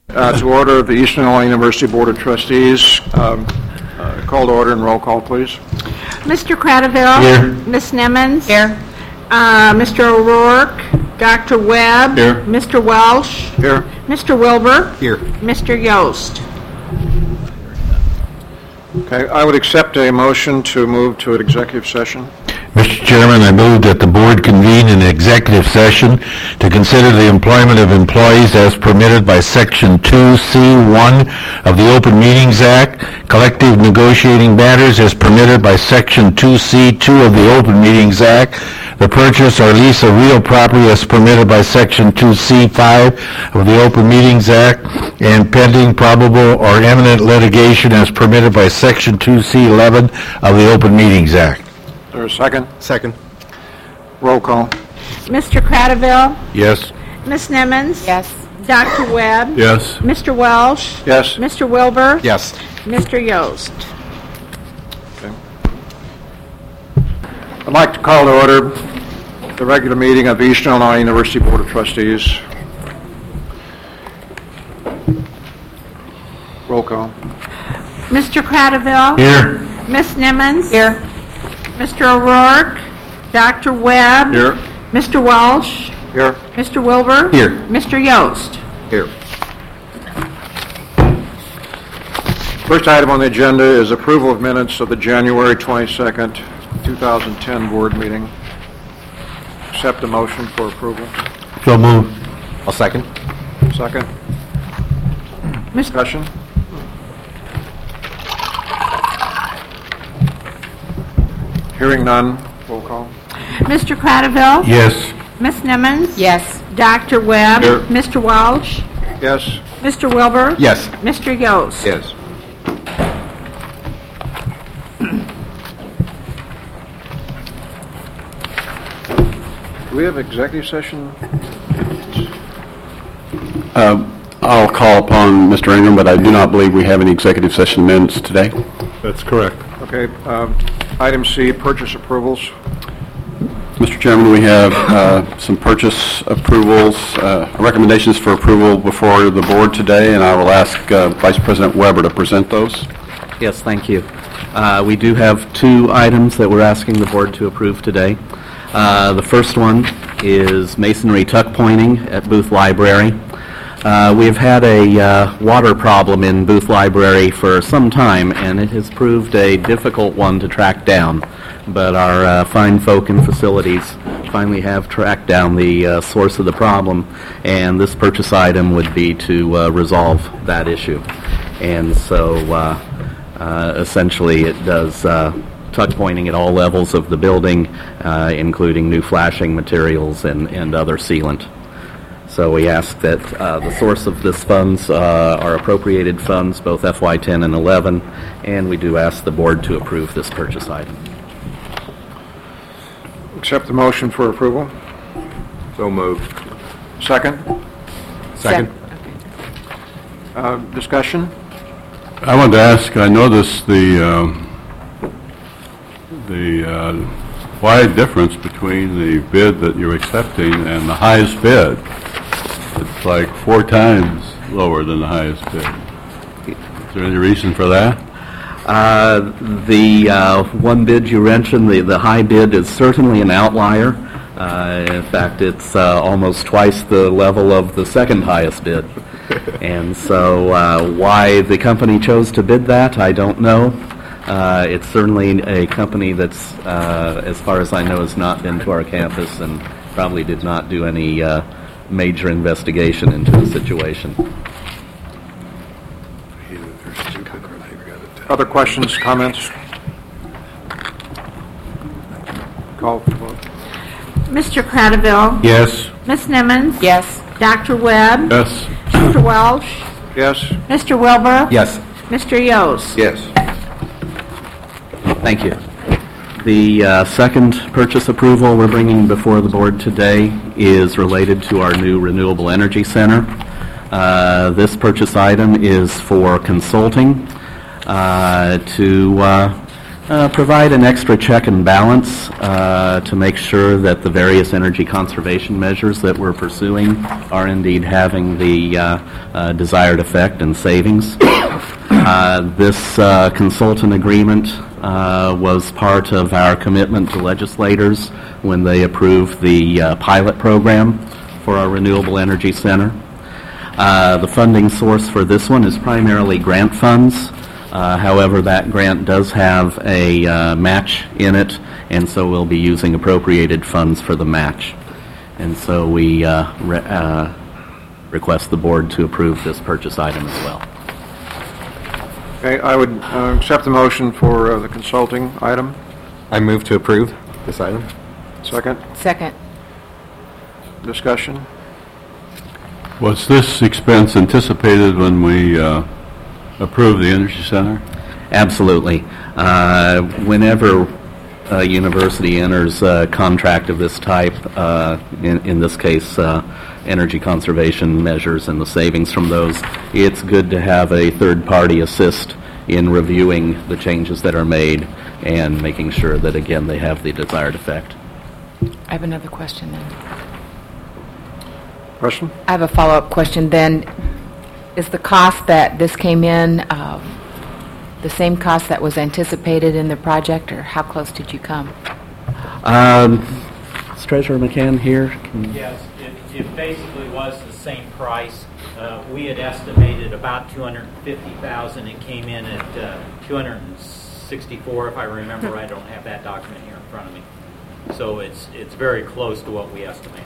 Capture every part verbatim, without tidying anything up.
Uh, to order the Eastern Illinois University Board of Trustees. Um, uh, call to order and roll call, please. Mister Cradaville. Here. Miss Nimmons. Here. Uh, Mister O'Rourke. Doctor Webb. Here. Mister Welsh. Here. Mister Wilbur. Here. Mister Yost. Okay, I would accept a motion to move to an executive session. Mister Chairman, I move that the board convene an executive session to consider the employment of employees as permitted by Section two C one of the Open Meetings Act, collective negotiating matters as permitted by Section two C two of the Open Meetings Act, the purchase or lease of real property as permitted by Section two C five of the Open Meetings Act, and pending probable or imminent litigation as permitted by Section two C eleven of the Open Meetings Act. Is there a second? Second. Roll call. Mister Cradaville. Yes. Miss Nimmons. Yes. Doctor Webb. Yes. Mister Welsh. Yes. Mister Wilbur. Yes. Mister Yost. Okay. I'd like to call to order the regular meeting of the Eastern Illinois University Board of Trustees. Roll call. Mister Cradaville. Here. Miss Nimmons. Here. Mister O'Rourke. Doctor Webb. Here. Mister Welsh. Here. Mister Wilbur. Here. Mister Yost. Here. First item on the agenda is approval of minutes of the January twenty-second, two thousand ten board meeting. Accept a motion for approval. So move. I'll second. Second. Mister Discussion? Hearing none. Roll call. Mister Cradaville. Yes. Miss Nimmons. Yes. Doctor Webb. Here. Mister Welsh. Yes. Mister Wilbur. Yes. Mister Yost. Yes. Do we have executive session? Uh, I'll call upon Mister Ingram, but I do not believe we have any executive session minutes today. That's correct. Okay. Um, item C, purchase approvals. Mister Chairman, we have uh, some purchase approvals, uh, recommendations for approval before the board today, and I will ask uh, Vice President Weber to present those. Yes, thank you. Uh, we do have two items that we're asking the board to approve today. Uh, the first one is masonry tuck pointing at Booth Library. Uh, we've had a uh, water problem in Booth Library for some time, and it has proved a difficult one to track down. But our uh, fine folk in facilities finally have tracked down the uh, source of the problem, and this purchase item would be to uh, resolve that issue. And so uh, uh, essentially it does uh, tuck pointing at all levels of the building, uh, including new flashing materials and, and other sealant. So we ask that uh, the source of this funds uh, are appropriated funds, both F Y ten and eleven, and we do ask the board to approve this purchase item. Accept the motion for approval. So moved. Second. Second. Uh, discussion? I wanted to ask, I noticed the, um, the uh, wide difference between the bid that you're accepting and the highest bid. It's like four times lower than the highest bid. Is there any reason for that? Uh, the uh, one bid you mentioned, the, the high bid, is certainly an outlier. Uh, in fact, it's uh, almost twice the level of the second highest bid. And so uh, why the company chose to bid that, I don't know. Uh, it's certainly a company that's, uh, as far as I know, has not been to our campus and probably did not do any uh, major investigation into the situation. Other questions, comments? Call for vote. Mister Cradaville. Yes. Miss Nimmons. Yes. Doctor Webb. Yes. Mister Welsh. Yes. Mister Wilbur. Yes. Mister Yost. Yes. Thank you. The uh, second purchase approval we're bringing before the board today is related to our new Renewable Energy Center. Uh, this purchase item is for consulting uh, to uh, Uh, Provide an extra check and balance uh, to make sure that the various energy conservation measures that we're pursuing are indeed having the uh, uh, desired effect and savings. Uh, This uh, consultant agreement uh, was part of our commitment to legislators when they approved the uh, pilot program for our Renewable Energy Center. Uh, The funding source for this one is primarily grant funds. Uh, However, that grant does have a uh, match in it, and so we'll be using appropriated funds for the match. And so we uh, re- uh, request the board to approve this purchase item as well. Okay, I would uh, accept the motion for uh, the consulting item. I move to approve this item. Second, Second. discussion. Was this expense anticipated when we uh, approved the Energy Center? Absolutely. Uh, Whenever a university enters a contract of this type, uh, in in this case, uh, energy conservation measures and the savings from those, it's good to have a third party assist in reviewing the changes that are made and making sure that, again, they have the desired effect. I have another question then. Question? I have a follow-up question then. Is the cost that this came in um, the same cost that was anticipated in the project, or how close did you come? Um, is Treasurer McCann here? Can- Yes, it, it basically was the same price. Uh, we had estimated about two hundred fifty thousand. It came in at uh, two hundred sixty-four, if I remember right. I don't have that document here in front of me. So it's it's very close to what we estimated.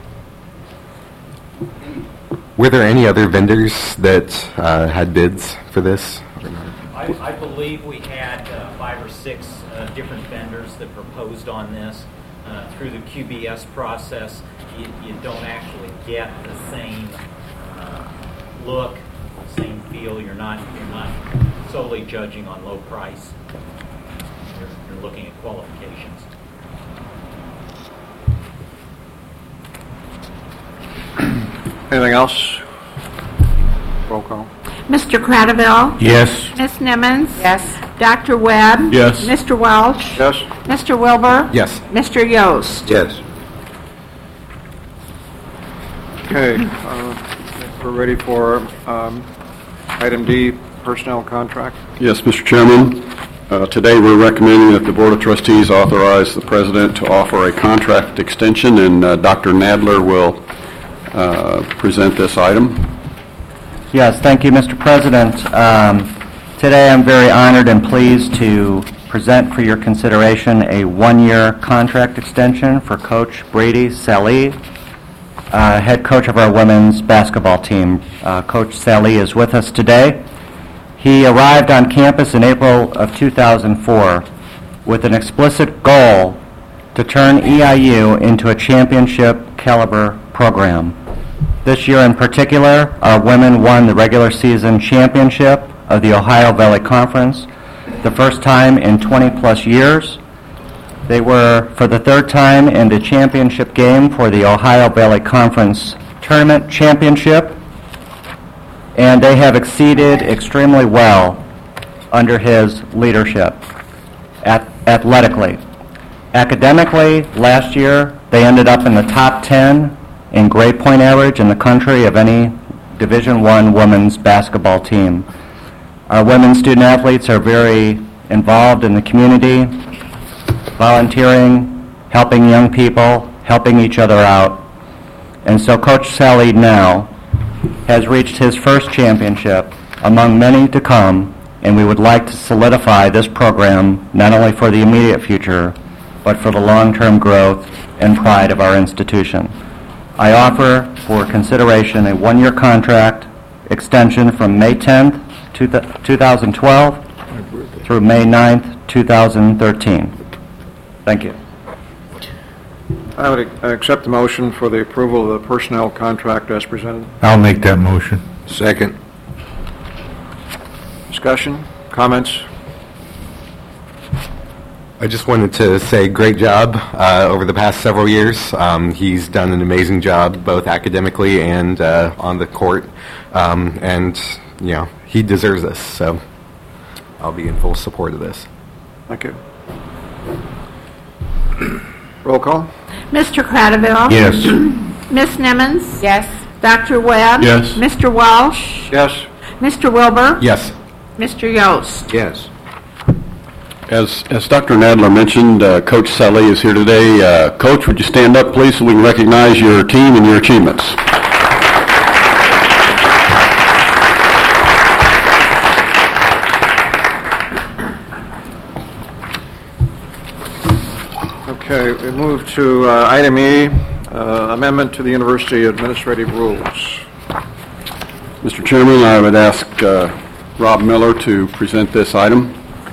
Were there any other vendors that uh, had bids for this? I, I believe we had uh, five or six uh, different vendors that proposed on this. Uh, through the Q B S process, you, you don't actually get the same uh, look, same feel. You're not you're not solely judging on low price. You're, you're looking at qualifications. Anything else? Roll call. Mister Cradaville? Yes. Miss Nimmons? Yes. Doctor Webb? Yes. Mister Welch? Yes? Mister Wilbur? Yes. Mister Yost? Yes. Okay, uh, we're ready for um, item D, personnel contract. Yes, Mister Chairman, uh, today we're recommending that the Board of Trustees authorize the President to offer a contract extension, and uh, Doctor Nadler will uh, present this item. Yes, thank you, Mister President. Um, Today I'm very honored and pleased to present for your consideration a one-year contract extension for Coach Brady Salih, uh, head coach of our women's basketball team. Uh, Coach Salih is with us today. He arrived on campus in April of two thousand four with an explicit goal to turn E I U into a championship caliber program. This year in particular, our women won the regular season championship of the Ohio Valley Conference, the first time in twenty-plus years. They were, for the third time, in the championship game for the Ohio Valley Conference Tournament Championship, and they have exceeded extremely well under his leadership, at- athletically. Academically, last year, they ended up in the top ten in grade point average in the country of any Division One women's basketball team. Our women student athletes are very involved in the community, volunteering, helping young people, helping each other out. And so Coach Salih now has reached his first championship among many to come, and we would like to solidify this program not only for the immediate future, but for the long-term growth and pride of our institution. I offer for consideration a one-year contract extension from May tenth, two thousand twelve through May ninth, two thousand thirteen. Thank you. I would uh, accept the motion for the approval of the personnel contract as presented. I'll make that motion. Second. Discussion, comments? I just wanted to say great job uh, over the past several years. Um, he's done an amazing job both academically and uh, on the court. Um, and, you know, he deserves this, so I'll be in full support of this. Thank you. Roll call? Mister Cradaville? Yes. Miss Nimmons? Yes. Doctor Webb? Yes. Mister Welsh? Yes. Mister Wilbur? Yes. Mister Yost? Yes. As as Doctor Nadler mentioned, uh, Coach Sully is here today. Uh, Coach, would you stand up, please, so we can recognize your team and your achievements? Okay, we move to uh, item E, uh, amendment to the University Administrative Rules. Mister Chairman, I would ask uh, Rob Miller to present this item.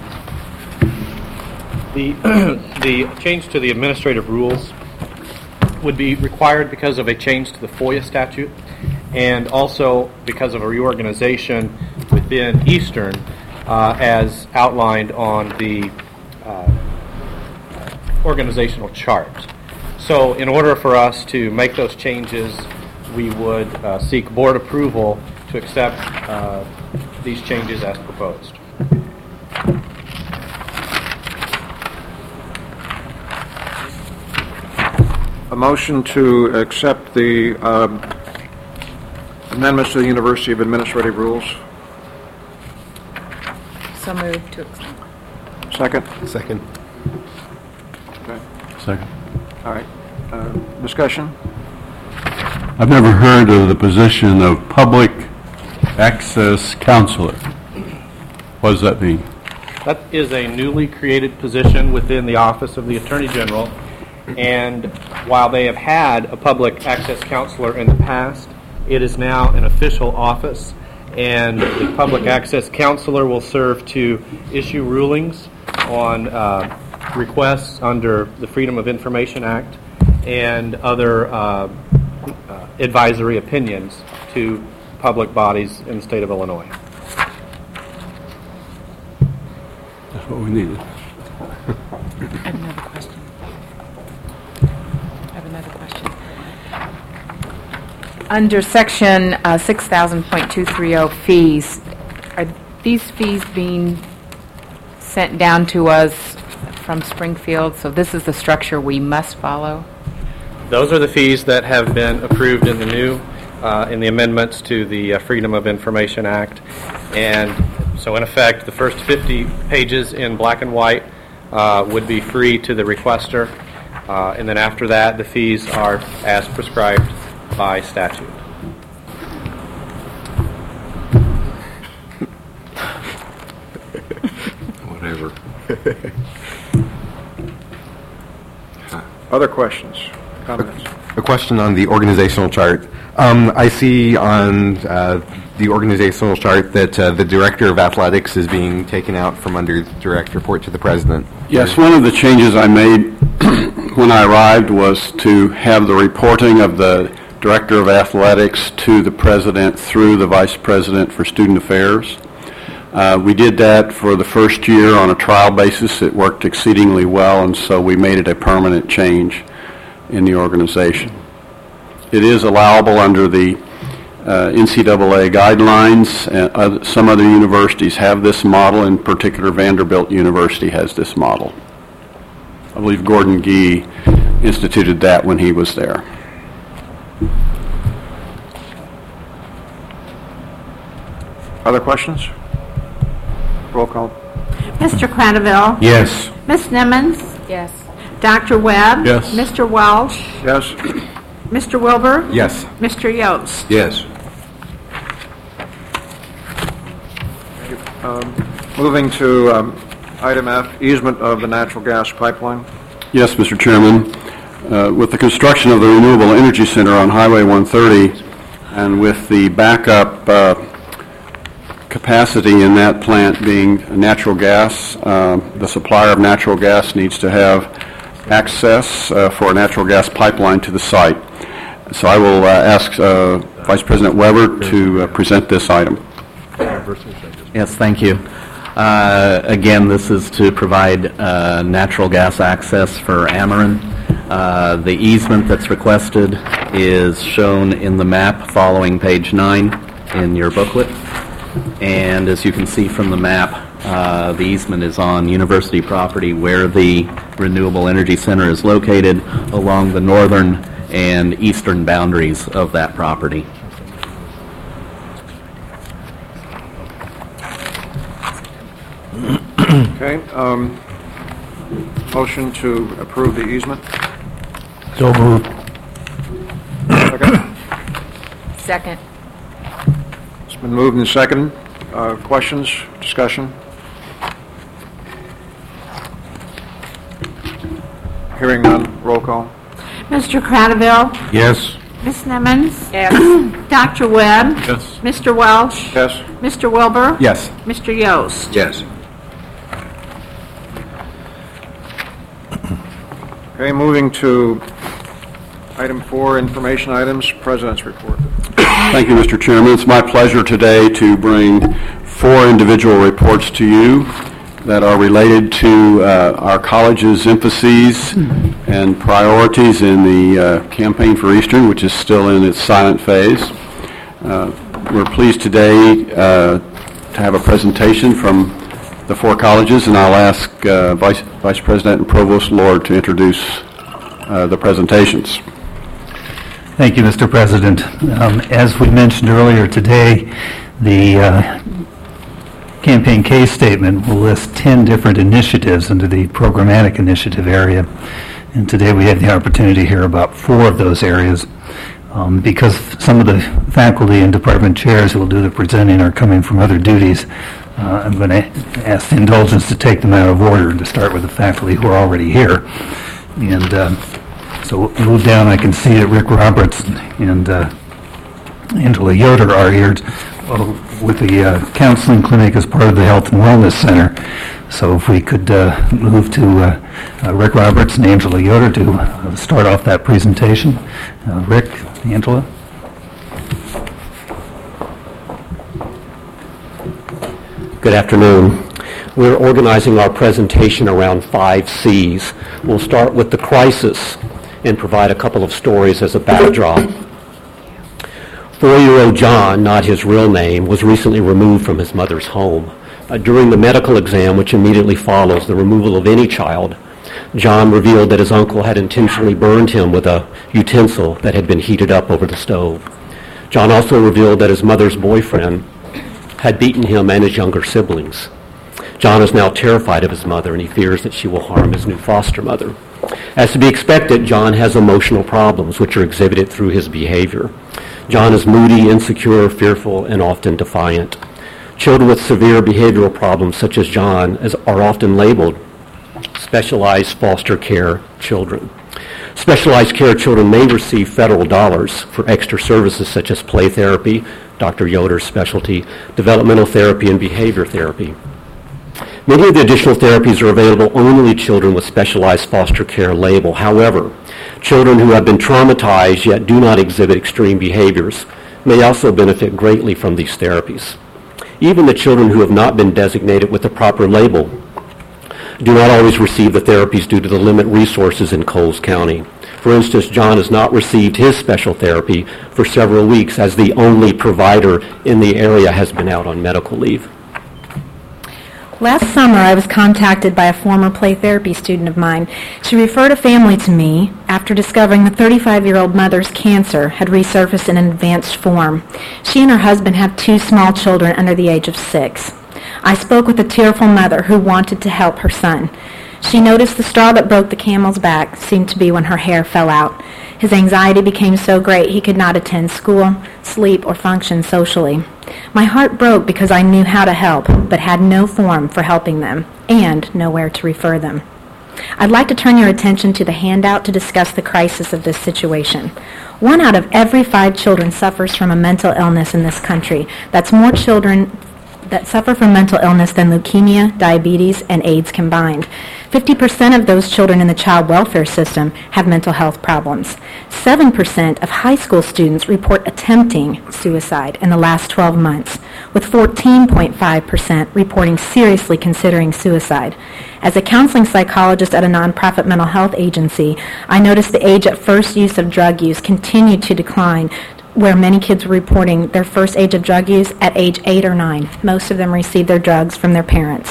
The, the change to the administrative rules would be required because of a change to the FOIA statute and also because of a reorganization within Eastern uh, as outlined on the uh, organizational chart. So in order for us to make those changes, we would uh, seek board approval to accept uh, these changes as proposed. A motion to accept the um, amendments to the University of Administrative Rules. So moved to accept. Second? Second. Okay. Second. All right. Uh, discussion? I've never heard of the position of public access counselor. What does that mean? That is a newly created position within the Office of the Attorney General, and while they have had a public access counselor in the past, it is now an official office, and the public access counselor will serve to issue rulings on uh, requests under the Freedom of Information Act and other uh, uh, advisory opinions to public bodies in the state of Illinois. That's what we needed. I have another question. I have another question. Under section uh, six thousand point two three zero fees, are these fees being sent down to us from Springfield? So this is the structure we must follow? Those are the fees that have been approved in the new, uh, in the amendments to the uh, Freedom of Information Act. And so in effect, the first fifty pages in black and white uh, would be free to the requester. Uh, and then after that, the fees are as prescribed by statute. Whatever. Other questions, comments? A question on the organizational chart. Um, I see on uh, the organizational chart that uh, the Director of Athletics is being taken out from under direct report to the President. Yes, one of the changes I made when I arrived was to have the reporting of the Director of Athletics to the President through the Vice President for Student Affairs. Uh, we did that for the first year on a trial basis. It worked exceedingly well, and so we made it a permanent change in the organization. It is allowable under the uh, N C double A guidelines. Uh, other, some other universities have this model. In particular, Vanderbilt University has this model. I believe Gordon Gee instituted that when he was there. Other questions? Roll call. Mister Cradaville? Yes. Miss Nimmons? Yes. Doctor Webb? Yes. Mister Welsh? Yes? Mister Wilbur? Yes. Mister Yost? Yes. Um, moving to um, item F, easement of the natural gas pipeline. Yes, Mister Chairman. Uh, with the construction of the Renewable Energy Center on Highway one thirty and with the backup uh, capacity in that plant being natural gas, uh, the supplier of natural gas needs to have access uh, for a natural gas pipeline to the site. So I will uh, ask uh, Vice President Weber to uh, present this item. Yes, thank you. Uh, Again, this is to provide uh, natural gas access for Ameren. Uh, The easement that's requested is shown in the map following page nine in your booklet. And as you can see from the map, Uh, The easement is on university property where the Renewable Energy Center is located along the northern and eastern boundaries of that property. Okay, um, motion to approve the easement. So moved. Second. Second. It's been moved and seconded. Uh, Questions, discussion? Hearing none, roll call. Mister Cradaville? Yes. Miss Nimmons? Yes. Doctor Webb? Yes. Mister Welch? Yes? Mister Wilbur? Yes. Mister Yost? Yes. Okay, moving to item four, information items, President's report. Thank you, Mister Chairman. It's my pleasure today to bring four individual reports to you that are related to uh, our college's emphases and priorities in the uh, campaign for Eastern, which is still in its silent phase. Uh, we're pleased today uh, to have a presentation from the four colleges, and I'll ask uh, Vice, Vice President and Provost Lord to introduce uh, the presentations. Thank you, Mister President. Um, as we mentioned earlier today, the uh, campaign case statement will list ten different initiatives under the programmatic initiative area. And today we have the opportunity to hear about four of those areas. Um, because some of the faculty and department chairs who will do the presenting are coming from other duties, uh, I'm going to ask the indulgence to take them out of order and to start with the faculty who are already here. And uh, so we'll move down. I can see that Rick Roberts and uh, Angela Yoder are here well, with the uh, counseling clinic as part of the Health and Wellness Center. So if we could uh, move to uh, uh, Rick Roberts and Angela Yoder to uh, start off that presentation. Uh, Rick, Angela. Good afternoon. We're organizing our presentation around five C's. We'll start with the crisis and provide a couple of stories as a backdrop. Four-year-old John, not his real name, was recently removed from his mother's home. Uh, during the medical exam, which immediately follows the removal of any child, John revealed that his uncle had intentionally burned him with a utensil that had been heated up over the stove. John also revealed that his mother's boyfriend had beaten him and his younger siblings. John is now terrified of his mother, and he fears that she will harm his new foster mother. As to be expected, John has emotional problems, which are exhibited through his behavior. John is moody, insecure, fearful, and often defiant. Children with severe behavioral problems, such as John, as are often labeled specialized foster care children. Specialized care children may receive federal dollars for extra services such as play therapy, Doctor Yoder's specialty, developmental therapy, and behavior therapy. Many of the additional therapies are available only to children with specialized foster care label. However, children who have been traumatized yet do not exhibit extreme behaviors may also benefit greatly from these therapies. Even the children who have not been designated with the proper label do not always receive the therapies due to the limited resources in Coles County. For instance, John has not received his special therapy for several weeks as the only provider in the area has been out on medical leave. Last summer, I was contacted by a former play therapy student of mine. She referred a family to me after discovering the thirty-five-year-old mother's cancer had resurfaced in an advanced form. She and her husband have two small children under the age of six. I spoke with a tearful mother who wanted to help her son. She noticed the straw that broke the camel's back seemed to be when her hair fell out. His anxiety became so great he could not attend school, sleep, or function socially. My heart broke because I knew how to help, but had no form for helping them, and nowhere to refer them. I'd like to turn your attention to the handout to discuss the crisis of this situation. One out of every five children suffers from a mental illness in this country. That's more children that suffer from mental illness than leukemia, diabetes, and AIDS combined. fifty percent of those children in the child welfare system have mental health problems. seven percent of high school students report attempting suicide in the last twelve months, with fourteen point five percent reporting seriously considering suicide. As a counseling psychologist at a nonprofit mental health agency, I noticed the age at first use of drug use continued to decline, where many kids were reporting their first age of drug use at age eight or nine. Most of them received their drugs from their parents.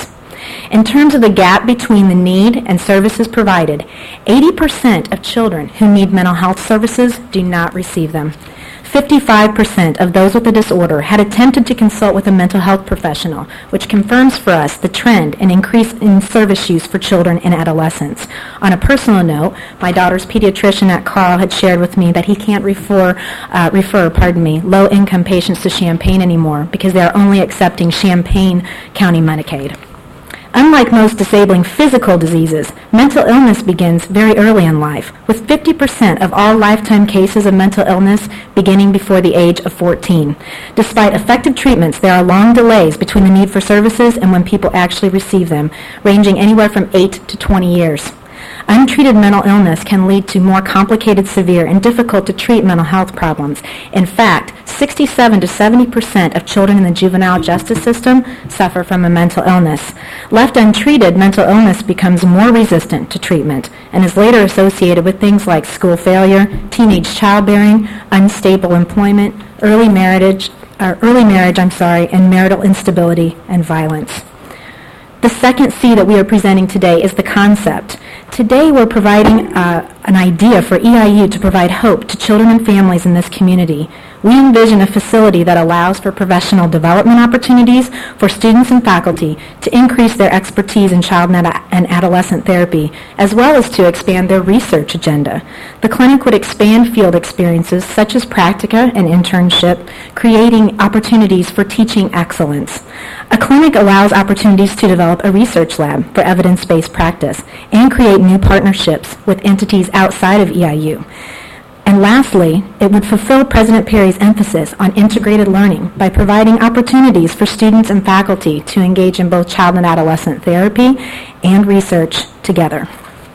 In terms of the gap between the need and services provided, eighty percent of children who need mental health services do not receive them. fifty-five percent of those with the disorder had attempted to consult with a mental health professional, which confirms for us the trend and increase in service use for children and adolescents. On a personal note, my daughter's pediatrician at Carl had shared with me that he can't refer, uh, refer, pardon me, low-income patients to Champaign anymore because they are only accepting Champaign County Medicaid. Unlike most disabling physical diseases, mental illness begins very early in life, with fifty percent of all lifetime cases of mental illness beginning before the age of fourteen. Despite effective treatments, there are long delays between the need for services and when people actually receive them, ranging anywhere from eight to twenty years. Untreated mental illness can lead to more complicated, severe, and difficult to treat mental health problems. In fact, sixty-seven to seventy percent of children in the juvenile justice system suffer from a mental illness. Left untreated, mental illness becomes more resistant to treatment and is later associated with things like school failure, teenage childbearing, unstable employment, early marriage, or early marriage, I'm sorry, and marital instability and violence. The second C that we are presenting today is the concept. Today we're providing uh, an idea for E I U to provide hope to children and families in this community. We envision a facility that allows for professional development opportunities for students and faculty to increase their expertise in child and adolescent therapy, as well as to expand their research agenda. The clinic would expand field experiences such as practica and internship, creating opportunities for teaching excellence. A clinic allows opportunities to develop a research lab for evidence-based practice and create new partnerships with entities outside of E I U. And lastly, it would fulfill President Perry's emphasis on integrated learning by providing opportunities for students and faculty to engage in both child and adolescent therapy and research together.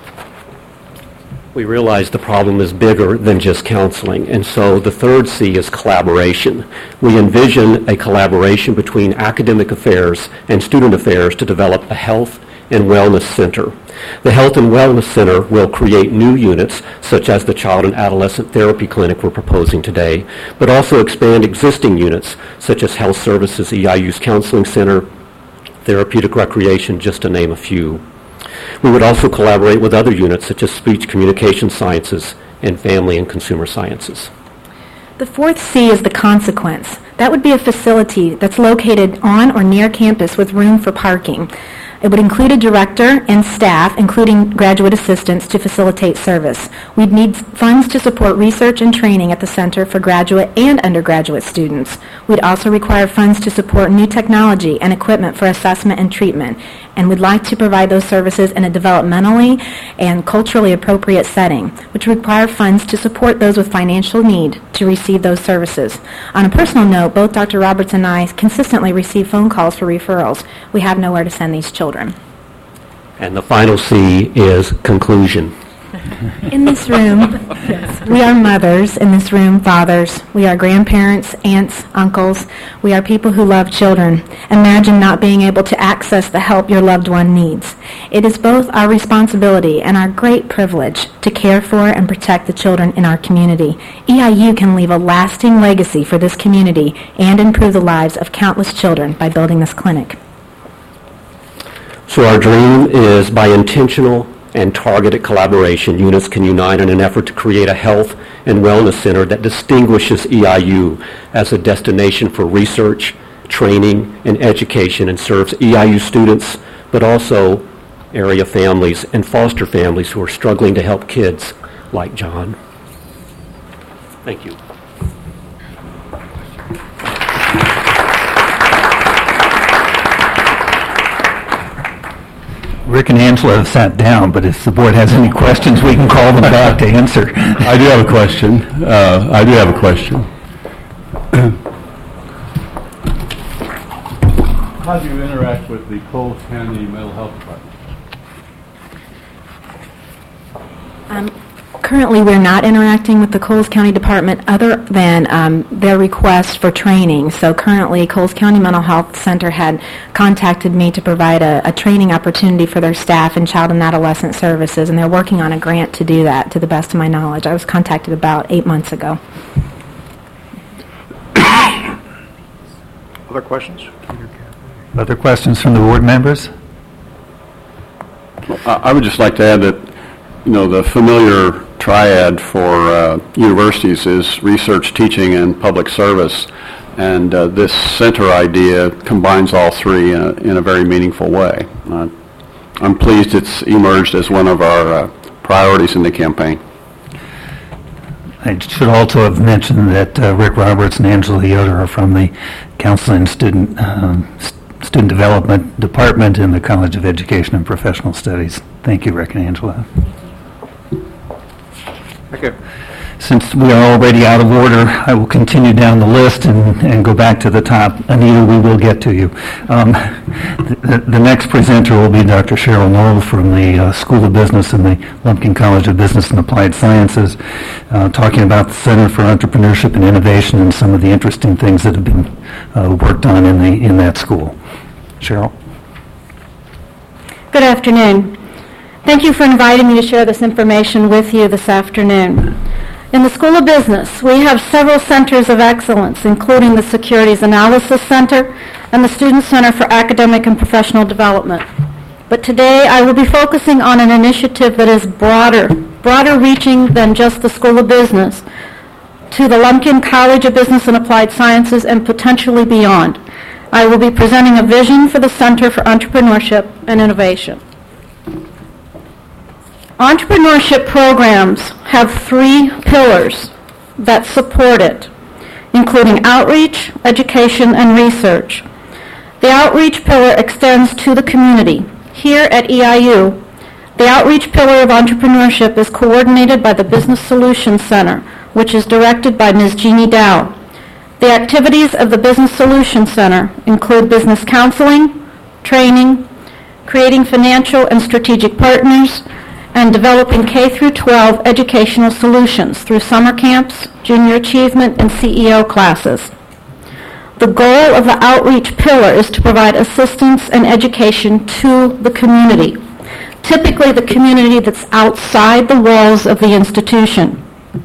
We realize the problem is bigger than just counseling, and so the third C is collaboration. We envision a collaboration between academic affairs and student affairs to develop a health and wellness center. The Health and Wellness Center will create new units, such as the Child and Adolescent Therapy Clinic we're proposing today, but also expand existing units, such as Health Services, E I U's Counseling Center, Therapeutic Recreation, just to name a few. We would also collaborate with other units, such as Speech Communication Sciences and Family and Consumer Sciences. The fourth C is the consequence. That would be a facility that's located on or near campus with room for parking. It would include a director and staff, including graduate assistants, to facilitate service. We'd need funds to support research and training at the center for graduate and undergraduate students. We'd also require funds to support new technology and equipment for assessment and treatment. And we'd like to provide those services in a developmentally and culturally appropriate setting, which would require funds to support those with financial need to receive those services. On a personal note, both Doctor Roberts and I consistently receive phone calls for referrals. We have nowhere to send these children. And the final C is conclusion. In this room, yes, we are mothers. In this room, fathers. We are grandparents, aunts, uncles. We are people who love children. Imagine not being able to access the help your loved one needs. It is both our responsibility and our great privilege to care for and protect the children in our community. E I U can leave a lasting legacy for this community and improve the lives of countless children by building this clinic. So our dream is, by intentional and targeted collaboration, units can unite in an effort to create a health and wellness center that distinguishes E I U as a destination for research, training, and education, and serves E I U students, but also area families and foster families who are struggling to help kids like John. Thank you. Rick and Angela have sat down, but if the board has any questions, we can call them back to answer. I do have a question. Uh, I do have a question. How do you interact with the Coles County Mental Health Department? Um, Currently, we're not interacting with the Coles County Department other than um, their request for training. So currently, Coles County Mental Health Center had contacted me to provide a, a training opportunity for their staff in child and adolescent services, and they're working on a grant to do that, to the best of my knowledge. I was contacted about eight months ago. Other questions? Other questions from the board members? I I would just like to add that, you know, the familiar triad for uh, universities is research, teaching, and public service. And uh, this center idea combines all three in a, in a very meaningful way. Uh, I'm pleased it's emerged as one of our uh, priorities in the campaign. I should also have mentioned that uh, Rick Roberts and Angela Yoder are from the Counseling and Student, um, S- Student Development Department in the College of Education and Professional Studies. Thank you, Rick and Angela. Thank you. Since we are already out of order, I will continue down the list and, and go back to the top. Anita, we will get to you. Um, the, the next presenter will be Doctor Cheryl Knoll from the uh, School of Business and the Lumpkin College of Business and Applied Sciences, uh, talking about the Center for Entrepreneurship and Innovation and some of the interesting things that have been uh, worked on in the in that school. Cheryl? Good afternoon. Thank you for inviting me to share this information with you this afternoon. In the School of Business, we have several centers of excellence, including the Securities Analysis Center and the Student Center for Academic and Professional Development. But today I will be focusing on an initiative that is broader, broader reaching than just the School of Business, to the Lumpkin College of Business and Applied Sciences and potentially beyond. I will be presenting a vision for the Center for Entrepreneurship and Innovation. Entrepreneurship programs have three pillars that support it, including outreach, education, and research. The outreach pillar extends to the community. Here at E I U, the outreach pillar of entrepreneurship is coordinated by the Business Solutions Center, which is directed by Miz Jeannie Dow. The activities of the Business Solutions Center include business counseling, training, creating financial and strategic partners, and developing K through twelve educational solutions through summer camps, junior achievement, and C E O classes. The goal of the outreach pillar is to provide assistance and education to the community, typically the community that's outside the walls of the institution.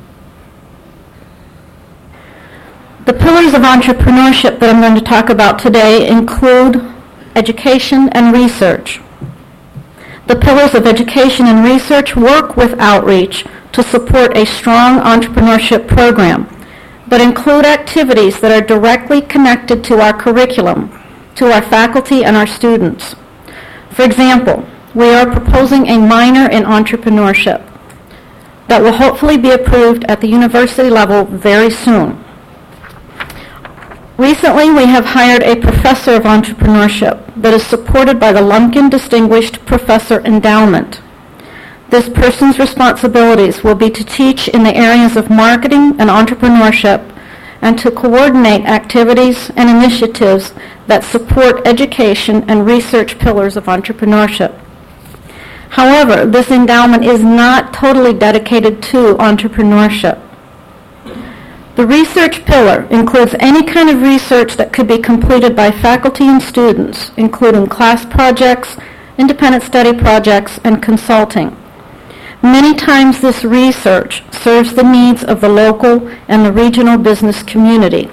The pillars of entrepreneurship that I'm going to talk about today include education and research. The pillars of education and research work with outreach to support a strong entrepreneurship program, but include activities that are directly connected to our curriculum, to our faculty and our students. For example, we are proposing a minor in entrepreneurship that will hopefully be approved at the university level very soon. Recently, we have hired a professor of entrepreneurship that is supported by the Lumpkin Distinguished Professor Endowment. This person's responsibilities will be to teach in the areas of marketing and entrepreneurship and to coordinate activities and initiatives that support education and research pillars of entrepreneurship. However, this endowment is not totally dedicated to entrepreneurship. The research pillar includes any kind of research that could be completed by faculty and students, including class projects, independent study projects, and consulting. Many times this research serves the needs of the local and the regional business community.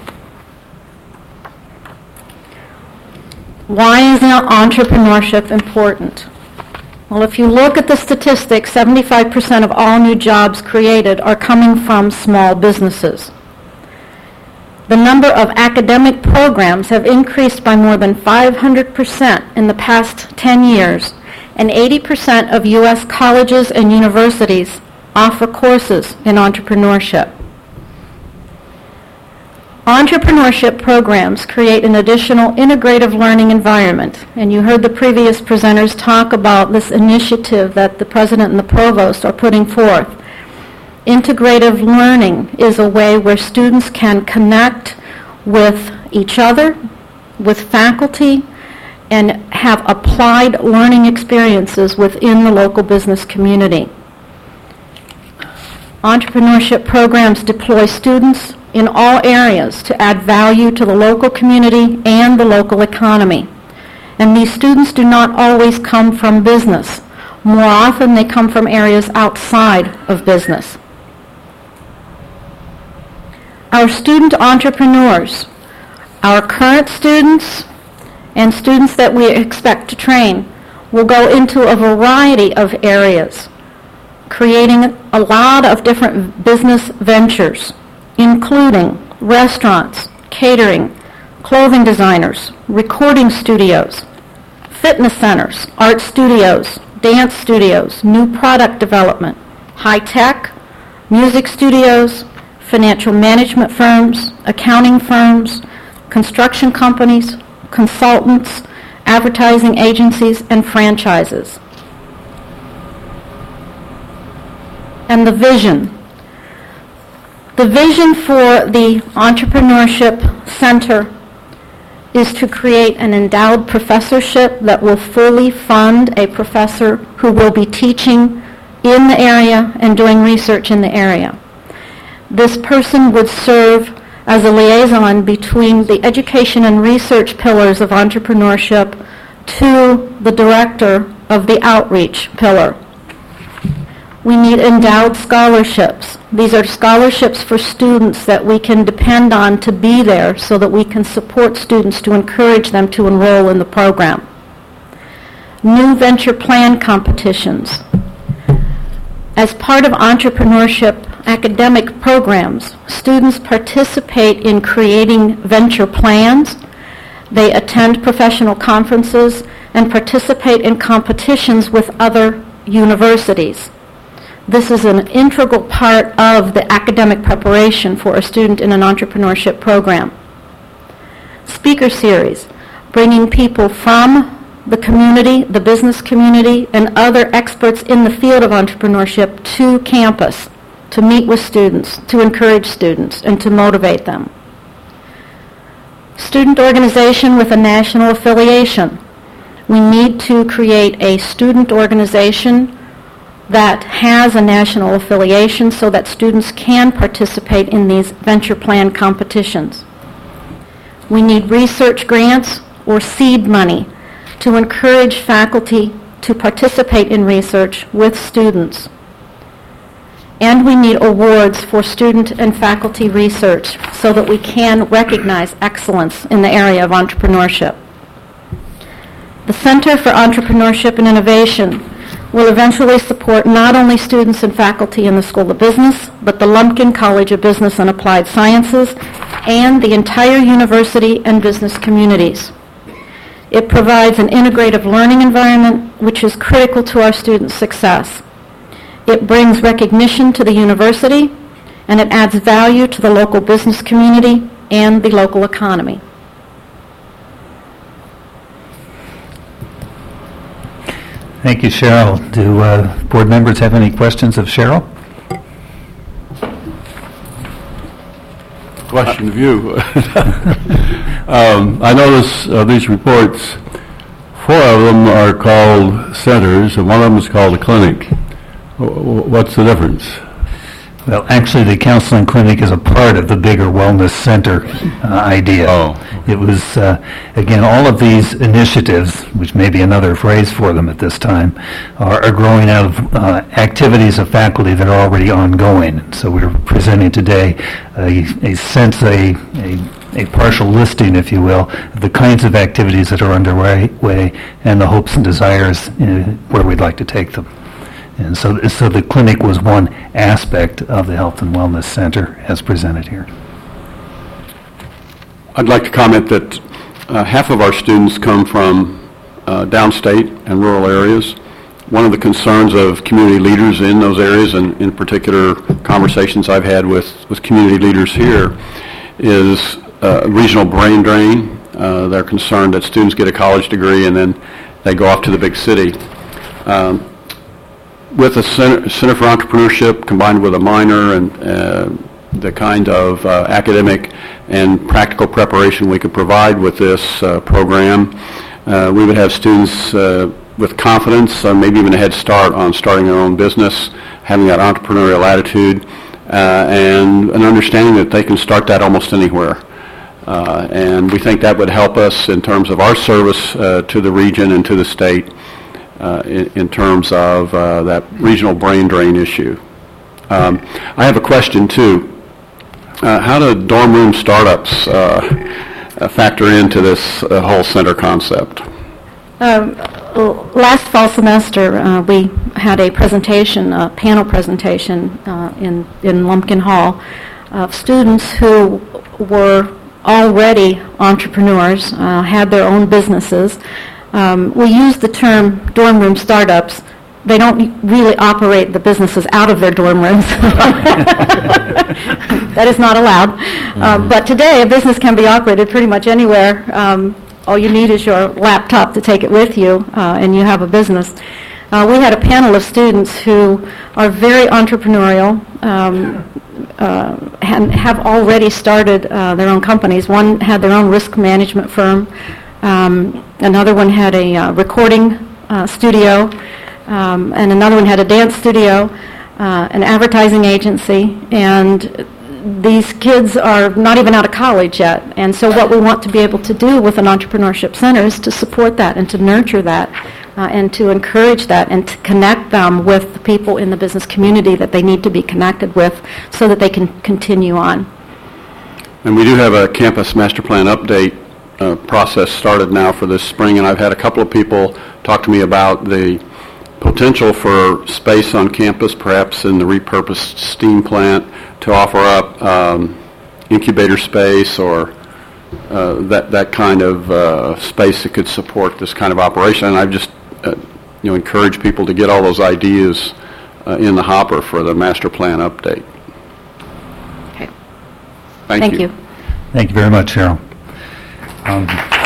Why is now entrepreneurship important? Well, if you look at the statistics, seventy-five percent of all new jobs created are coming from small businesses. The number of academic programs have increased by more than five hundred percent in the past ten years, and eighty percent of U S colleges and universities offer courses in entrepreneurship. Entrepreneurship programs create an additional integrative learning environment, and you heard the previous presenters talk about this initiative that the President and the Provost are putting forth. Integrative learning is a way where students can connect with each other, with faculty, and have applied learning experiences within the local business community. Entrepreneurship programs deploy students in all areas to add value to the local community and the local economy. And these students do not always come from business. More often they come from areas outside of business. Our student entrepreneurs, our current students, and students that we expect to train will go into a variety of areas, creating a lot of different business ventures, including restaurants, catering, clothing designers, recording studios, fitness centers, art studios, dance studios, new product development, high-tech, music studios, financial management firms, accounting firms, construction companies, consultants, advertising agencies, and franchises. And the vision. The vision for the Entrepreneurship Center is to create an endowed professorship that will fully fund a professor who will be teaching in the area and doing research in the area. This person would serve as a liaison between the education and research pillars of entrepreneurship to the director of the outreach pillar. We need endowed scholarships. These are scholarships for students that we can depend on to be there so that we can support students to encourage them to enroll in the program. New venture plan competitions. As part of entrepreneurship academic programs, students participate in creating venture plans. They attend professional conferences and participate in competitions with other universities. This is an integral part of the academic preparation for a student in an entrepreneurship program. Speaker series, bringing people from the community, the business community, and other experts in the field of entrepreneurship to campus to meet with students, to encourage students, and to motivate them. Student organization with a national affiliation. We need to create a student organization that has a national affiliation so that students can participate in these venture plan competitions. We need research grants or seed money to encourage faculty to participate in research with students. And we need awards for student and faculty research so that we can recognize excellence in the area of entrepreneurship. The Center for Entrepreneurship and Innovation will eventually support not only students and faculty in the School of Business, but the Lumpkin College of Business and Applied Sciences and the entire university and business communities. It provides an integrative learning environment which is critical to our students' success. It brings recognition to the university, and it adds value to the local business community and the local economy. Thank you, Cheryl. Do uh, board members have any questions of Cheryl? Question of you. um, I notice uh, these reports, four of them are called centers, and one of them is called a clinic. W- What's the difference? Well, actually, the counseling clinic is a part of the bigger wellness center uh, idea. Oh. It was, uh, again, all of these initiatives, which may be another phrase for them at this time, are, are growing out of uh, activities of faculty that are already ongoing. So we're presenting today a, a sense, a, a, a partial listing, if you will, of the kinds of activities that are underway way, and the hopes and desires uh, where we'd like to take them. And so, so the clinic was one aspect of the Health and Wellness Center as presented here. I'd like to comment that uh, half of our students come from uh, downstate and rural areas. One of the concerns of community leaders in those areas, and in particular conversations I've had with, with community leaders here, is uh, regional brain drain. Uh, they're concerned that students get a college degree and then they go off to the big city. Um, With a Center, Center for Entrepreneurship combined with a minor and uh, the kind of uh, academic and practical preparation we could provide with this uh, program, uh, we would have students uh, with confidence, uh, maybe even a head start on starting their own business, having that entrepreneurial attitude, uh, and an understanding that they can start that almost anywhere. Uh, and we think that would help us in terms of our service uh, to the region and to the state. Uh, in, in terms of uh, that regional brain drain issue. Um, I have a question too. Uh, how do dorm room startups uh, uh, factor into this uh, whole center concept? Um, Last fall semester, uh, we had a presentation, a panel presentation uh, in, in Lumpkin Hall of students who were already entrepreneurs, uh, had their own businesses. Um, we use the term dorm room startups. They don't really operate the businesses out of their dorm rooms. That is not allowed. Mm-hmm. Uh, but today, a business can be operated pretty much anywhere. Um, all you need is your laptop to take it with you, uh, and you have a business. Uh, we had a panel of students who are very entrepreneurial, um, uh, and have already started uh, their own companies. One had their own risk management firm. Um, another one had a uh, recording uh, studio. Um, and another one had a dance studio, uh, an advertising agency, and these kids are not even out of college yet. And so what we want to be able to do with an entrepreneurship center is to support that and to nurture that uh, and to encourage that and to connect them with the people in the business community that they need to be connected with so that they can continue on. And we do have a campus master plan update uh, process started now for this spring, and I've had a couple of people talk to me about the potential for space on campus, perhaps in the repurposed steam plant, to offer up um, incubator space or uh, that that kind of uh, space that could support this kind of operation. And I've just uh, you know encourage people to get all those ideas uh, in the hopper for the master plan update. Okay. Thank, Thank you. you. Thank you very much, Cheryl. Um,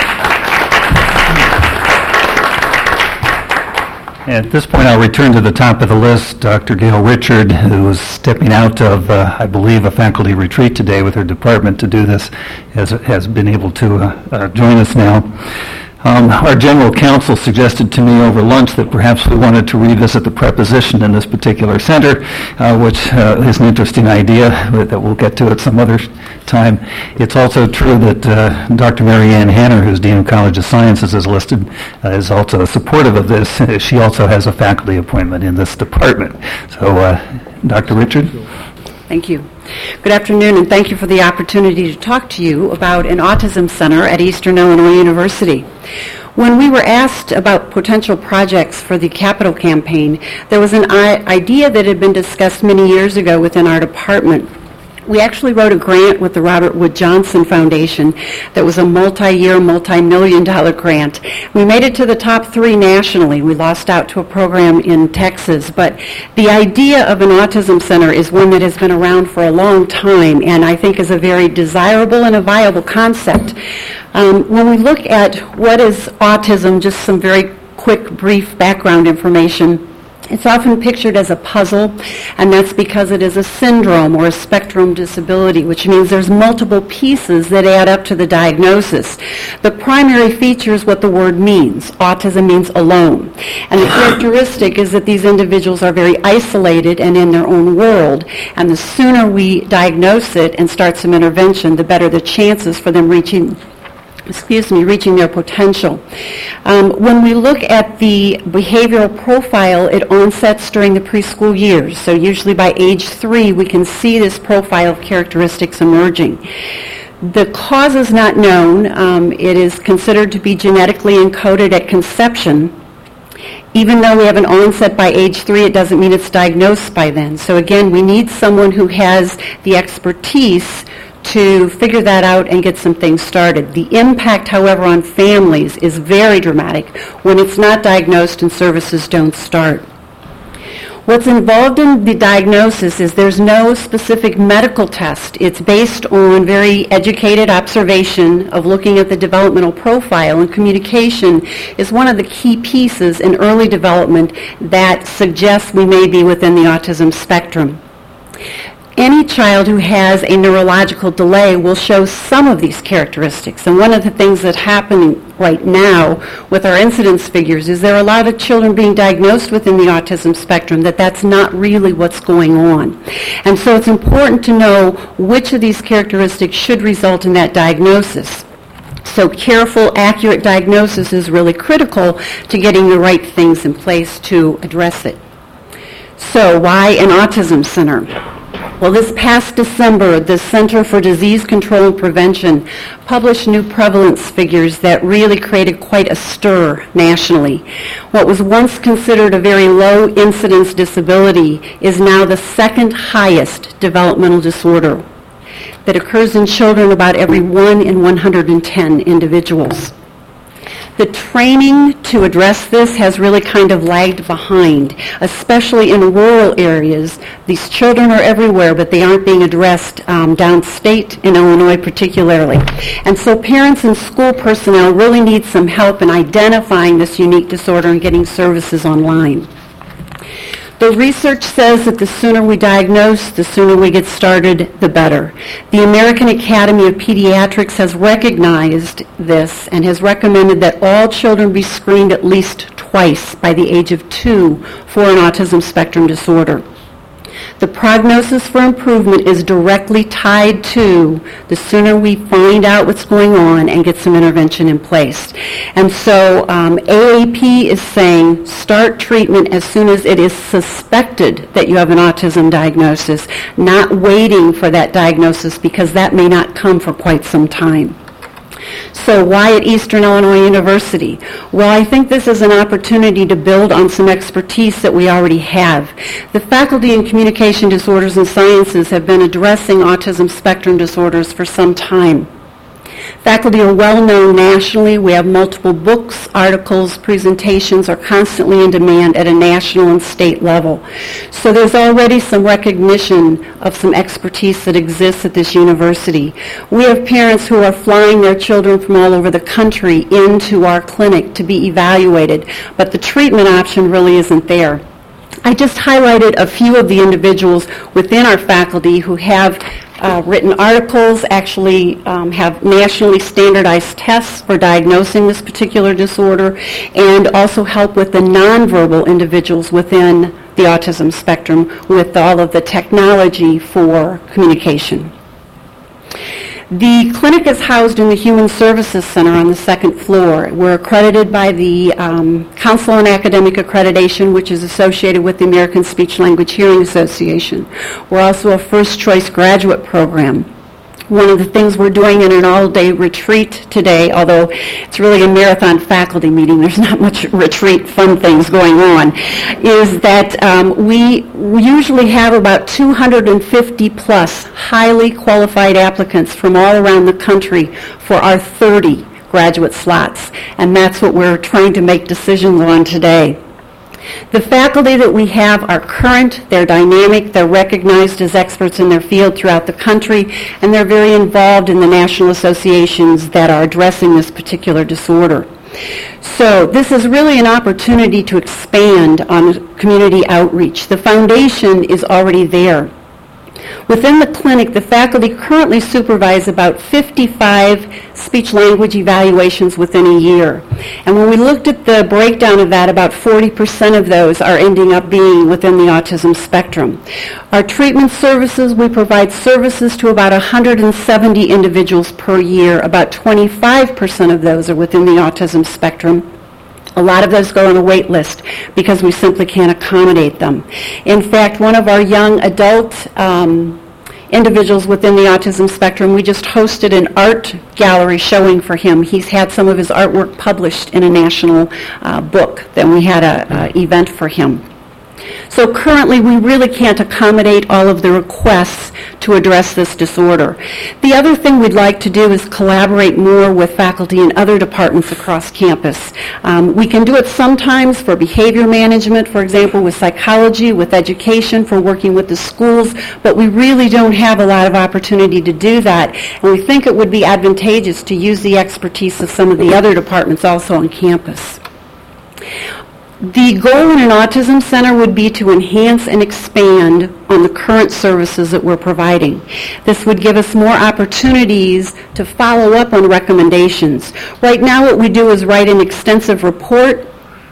At this point, I'll return to the top of the list. Doctor Gail Richard, who is stepping out of, uh, I believe, a faculty retreat today with her department to do this, has, has been able to uh, uh, join us now. Um, our general counsel suggested to me over lunch that perhaps we wanted to revisit the preposition in this particular center, uh, which uh, is an interesting idea that we'll get to at some other time. It's also true that uh, Doctor Mary Ann Hanner, who's Dean of College of Sciences, is listed, uh, is also supportive of this. She also has a faculty appointment in this department. So, uh, Doctor Richard? Thank you. Good afternoon, and thank you for the opportunity to talk to you about an autism center at Eastern Illinois University. When we were asked about potential projects for the capital campaign, there was an I- idea that had been discussed many years ago within our department. We actually wrote a grant with the Robert Wood Johnson Foundation that was a multi-year, multi-million dollar grant. We made it to the top three nationally. We lost out to a program in Texas. But the idea of an autism center is one that has been around for a long time and I think is a very desirable and a viable concept. Um, when we look at what is autism, just some very quick, brief background information. It's often pictured as a puzzle, and that's because it is a syndrome or a spectrum disability, which means there's multiple pieces that add up to the diagnosis. The primary feature is what the word means. Autism means alone. And the characteristic is that these individuals are very isolated and in their own world, and the sooner we diagnose it and start some intervention, the better the chances for them reaching excuse me, reaching their potential. Um, when we look at the behavioral profile, it onsets during the preschool years. So usually by age three, we can see this profile of characteristics emerging. The cause is not known. Um, it is considered to be genetically encoded at conception. Even though we have an onset by age three, it doesn't mean it's diagnosed by then. So again, we need someone who has the expertise to figure that out and get some things started. The impact, however, on families is very dramatic when it's not diagnosed and services don't start. What's involved in the diagnosis is there's no specific medical test. It's based on very educated observation of looking at the developmental profile, and communication is one of the key pieces in early development that suggests we may be within the autism spectrum. Any child who has a neurological delay will show some of these characteristics. And one of the things that's happening right now with our incidence figures is there are a lot of children being diagnosed within the autism spectrum that that's not really what's going on. And so it's important to know which of these characteristics should result in that diagnosis. So careful, accurate diagnosis is really critical to getting the right things in place to address it. So why an autism center? Well, this past December, the Center for Disease Control and Prevention published new prevalence figures that really created quite a stir nationally. What was once considered a very low incidence disability is now the second highest developmental disorder that occurs in children about every one in one hundred ten individuals. The training to address this has really kind of lagged behind, especially in rural areas. These children are everywhere, but they aren't being addressed um, downstate in Illinois particularly. And so parents and school personnel really need some help in identifying this unique disorder and getting services online. The research says that the sooner we diagnose, the sooner we get started, the better. The American Academy of Pediatrics has recognized this and has recommended that all children be screened at least twice by the age of two for an autism spectrum disorder. The prognosis for improvement is directly tied to the sooner we find out what's going on and get some intervention in place. And so um, A A P is saying start treatment as soon as it is suspected that you have an autism diagnosis, not waiting for that diagnosis because that may not come for quite some time. So why at Eastern Illinois University? Well, I think this is an opportunity to build on some expertise that we already have. The Faculty in Communication Disorders and Sciences have been addressing autism spectrum disorders for some time. Faculty are well known nationally. We have multiple books, articles, presentations are constantly in demand at a national and state level. So there's already some recognition of some expertise that exists at this university. We have parents who are flying their children from all over the country into our clinic to be evaluated, but the treatment option really isn't there. I just highlighted a few of the individuals within our faculty who have uh, written articles, actually um, have nationally standardized tests for diagnosing this particular disorder, and also help with the nonverbal individuals within the autism spectrum with all of the technology for communication. The clinic is housed in the Human Services Center on the second floor. We're accredited by the um, Council on Academic Accreditation, which is associated with the American Speech Language Hearing Association. We're also a first choice graduate program. One of the things we're doing in an all-day retreat today, although it's really a marathon faculty meeting, there's not much retreat fun things going on, is that um, we usually have about two hundred fifty plus highly qualified applicants from all around the country for our thirty graduate slots, and that's what we're trying to make decisions on today. The faculty that we have are current, they're dynamic, they're recognized as experts in their field throughout the country, and they're very involved in the national associations that are addressing this particular disorder. So this is really an opportunity to expand on community outreach. The foundation is already there. Within the clinic, the faculty currently supervise about fifty-five speech-language evaluations within a year. And when we looked at the breakdown of that, about forty percent of those are ending up being within the autism spectrum. Our treatment services, we provide services to about one hundred seventy individuals per year. About twenty-five percent of those are within the autism spectrum. A lot of those go on a wait list because we simply can't accommodate them. In fact, one of our young adult um, individuals within the autism spectrum, we just hosted an art gallery showing for him. He's had some of his artwork published in a national uh, book. Then we had an event for him. So currently, we really can't accommodate all of the requests to address this disorder. The other thing we'd like to do is collaborate more with faculty in other departments across campus. Um, we can do it sometimes for behavior management, for example, with psychology, with education, for working with the schools, but we really don't have a lot of opportunity to do that, and we think it would be advantageous to use the expertise of some of the other departments also on campus. The goal in an autism center would be to enhance and expand on the current services that we're providing. This would give us more opportunities to follow up on recommendations. Right now what we do is write an extensive report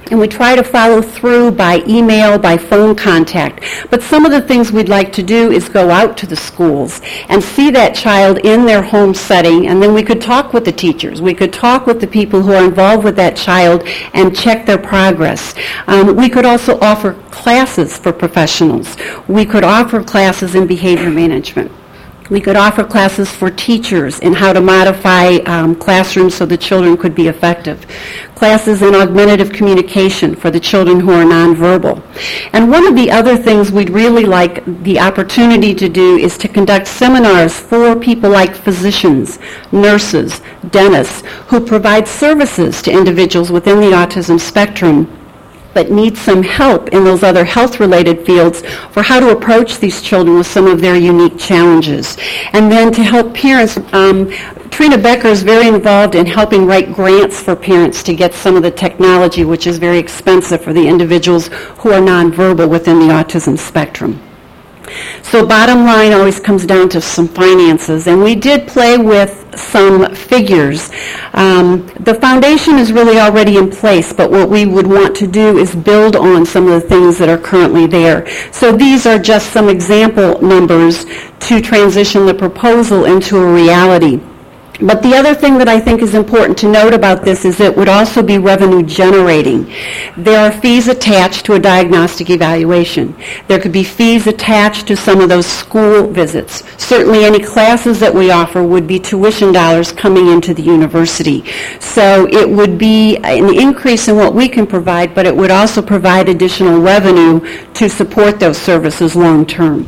And we try to follow through by email, by phone contact. But some of the things we'd like to do is go out to the schools and see that child in their home setting, and then we could talk with the teachers. We could talk with the people who are involved with that child and check their progress. Um, we could also offer classes for professionals. We could offer classes in behavior management. We could offer classes for teachers in how to modify um, classrooms so the children could be effective. Classes in augmentative communication for the children who are nonverbal. And one of the other things we'd really like the opportunity to do is to conduct seminars for people like physicians, nurses, dentists, who provide services to individuals within the autism spectrum but need some help in those other health-related fields for how to approach these children with some of their unique challenges. And then to help parents, um, Trina Becker is very involved in helping write grants for parents to get some of the technology, which is very expensive for the individuals who are nonverbal within the autism spectrum. So bottom line always comes down to some finances, and we did play with some figures. Um, the foundation is really already in place, but what we would want to do is build on some of the things that are currently there. So these are just some example numbers to transition the proposal into a reality. But the other thing that I think is important to note about this is it would also be revenue generating. There are fees attached to a diagnostic evaluation. There could be fees attached to some of those school visits. Certainly any classes that we offer would be tuition dollars coming into the university. So it would be an increase in what we can provide, but it would also provide additional revenue to support those services long term.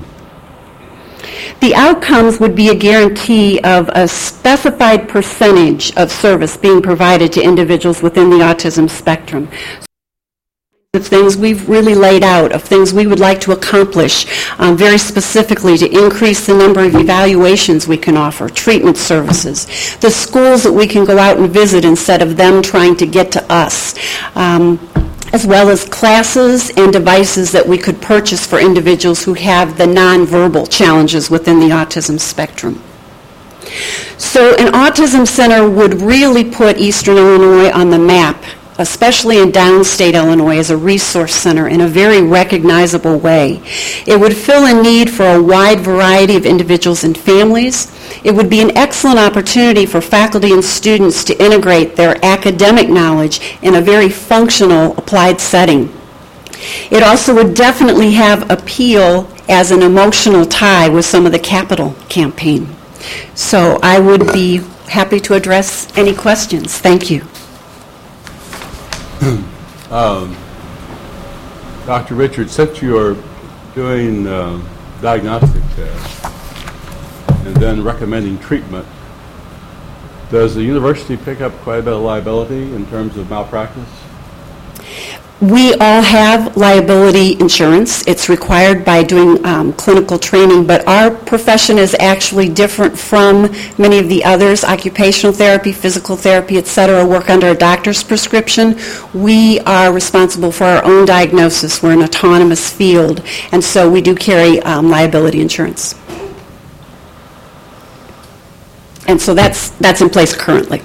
The outcomes would be a guarantee of a specified percentage of service being provided to individuals within the autism spectrum. Of things we've really laid out, of things we would like to accomplish um, very specifically to increase the number of evaluations we can offer, treatment services, the schools that we can go out and visit instead of them trying to get to us. Um, as well as classes and devices that we could purchase for individuals who have the nonverbal challenges within the autism spectrum. So an autism center would really put Eastern Illinois on the map, especially in downstate Illinois, as a resource center in a very recognizable way. It would fill a need for a wide variety of individuals and families. It would be an excellent opportunity for faculty and students to integrate their academic knowledge in a very functional applied setting. It also would definitely have appeal as an emotional tie with some of the capital campaign. So I would be happy to address any questions. Thank you. Um, Doctor Richards, since you are doing uh, diagnostic tests and then recommending treatment, does the university pick up quite a bit of liability in terms of malpractice? We all have liability insurance. It's required by doing um, clinical training, but our profession is actually different from many of the others. Occupational therapy, physical therapy, et cetera, work under a doctor's prescription. We are responsible for our own diagnosis. We're an autonomous field, and so we do carry um, liability insurance. And so that's that's in place currently.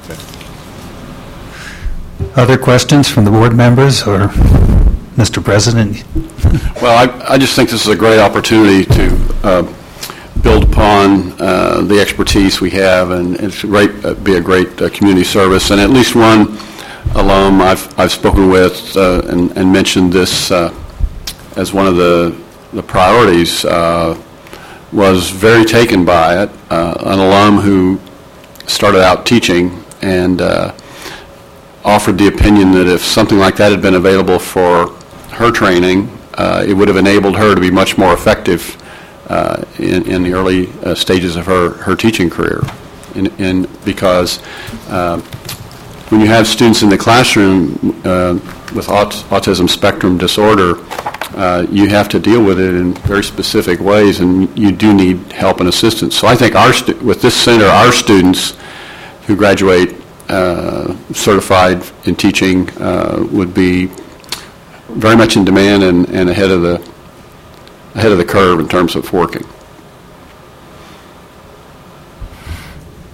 Other questions from the board members or Mister President? Well, I, I just think this is a great opportunity to uh, build upon uh, the expertise we have, and it's a great, uh, be a great uh, community service. And at least one alum I've, I've spoken with uh, and, and mentioned this uh, as one of the, the priorities uh, was very taken by it. Uh, an alum who started out teaching and uh, offered the opinion that if something like that had been available for her training, uh, it would have enabled her to be much more effective uh, in, in the early uh, stages of her, her teaching career. In, in, because uh, when you have students in the classroom uh, with aut- autism spectrum disorder, uh, you have to deal with it in very specific ways, and you do need help and assistance. So I think our stu- with this center, our students who graduate Uh, certified in teaching uh, would be very much in demand and, and ahead of the ahead of the curve in terms of working.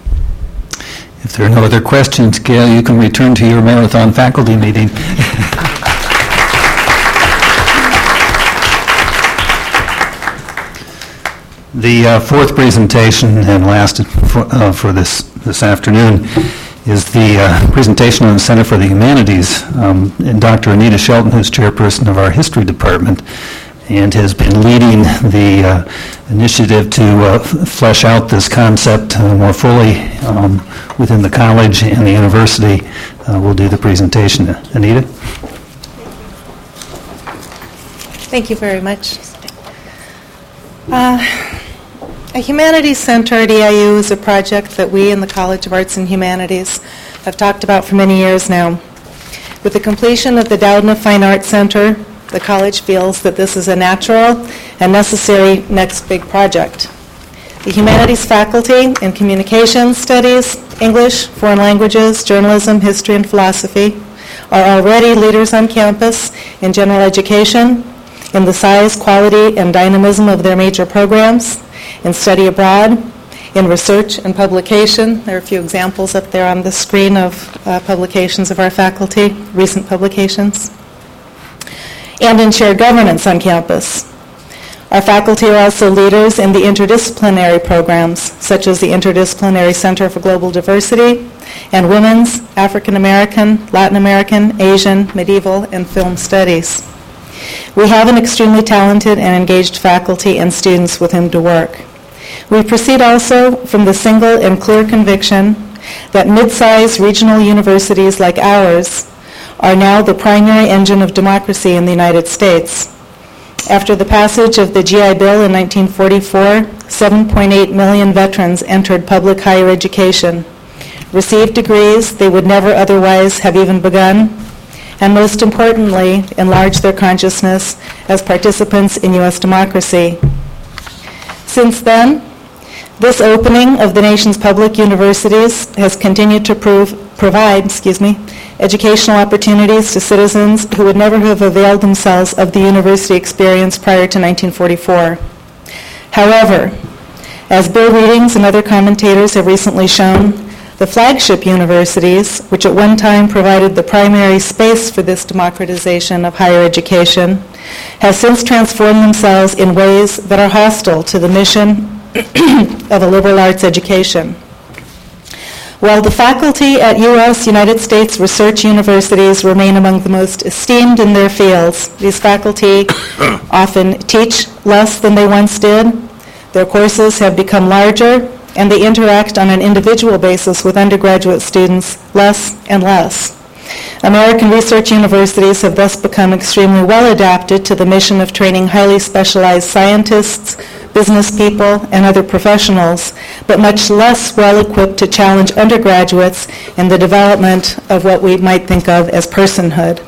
If there are no other questions, Gail, you can return to your marathon faculty meeting. The uh, fourth presentation and last for, uh, for this this afternoon is the uh, presentation on the Center for the Humanities. Um, and Doctor Anita Shelton, who's chairperson of our history department, and has been leading the uh, initiative to uh, f- flesh out this concept uh, more fully um, within the college and the university, uh, will do the presentation. Anita? Thank you very much. Uh, a Humanities Center at E I U is a project that we in the College of Arts and Humanities have talked about for many years now. With the completion of the Doudna Fine Arts Center, the college feels that this is a natural and necessary next big project. The humanities faculty in communications studies, English, foreign languages, journalism, history, and philosophy are already leaders on campus in general education, in the size, quality, and dynamism of their major programs, in study abroad, in research and publication. There are a few examples up there on the screen of uh, publications of our faculty, recent publications, and in shared governance on campus. Our faculty are also leaders in the interdisciplinary programs, such as the Interdisciplinary Center for Global Diversity and Women's, African American, Latin American, Asian, Medieval, and Film Studies. We have an extremely talented and engaged faculty and students with whom to work. We proceed also from the single and clear conviction that mid-sized regional universities like ours are now the primary engine of democracy in the United States. After the passage of the G I Bill in nineteen forty-four, seven point eight million veterans entered public higher education, received degrees they would never otherwise have even begun, and most importantly, enlarged their consciousness as participants in U S democracy. Since then, this opening of the nation's public universities has continued to prove, provide excuse me, educational opportunities to citizens who would never have availed themselves of the university experience prior to nineteen forty-four. However, as Bill Readings and other commentators have recently shown, the flagship universities, which at one time provided the primary space for this democratization of higher education, have since transformed themselves in ways that are hostile to the mission of a liberal arts education. While the faculty at U S United States research universities remain among the most esteemed in their fields, these faculty often teach less than they once did. Their courses have become larger, and they interact on an individual basis with undergraduate students less and less. American research universities have thus become extremely well adapted to the mission of training highly specialized scientists, business people, and other professionals, but much less well equipped to challenge undergraduates in the development of what we might think of as personhood.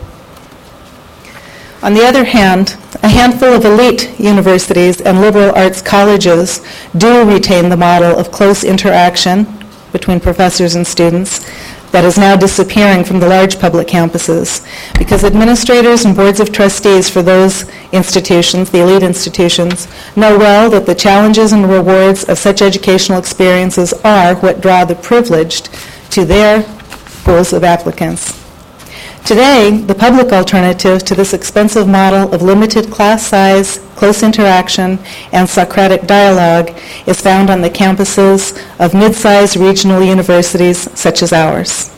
On the other hand, a handful of elite universities and liberal arts colleges do retain the model of close interaction between professors and students that is now disappearing from the large public campuses, because administrators and boards of trustees for those institutions, the elite institutions, know well that the challenges and rewards of such educational experiences are what draw the privileged to their pools of applicants. Today, the public alternative to this expensive model of limited class size, close interaction, and Socratic dialogue is found on the campuses of mid-sized regional universities such as ours.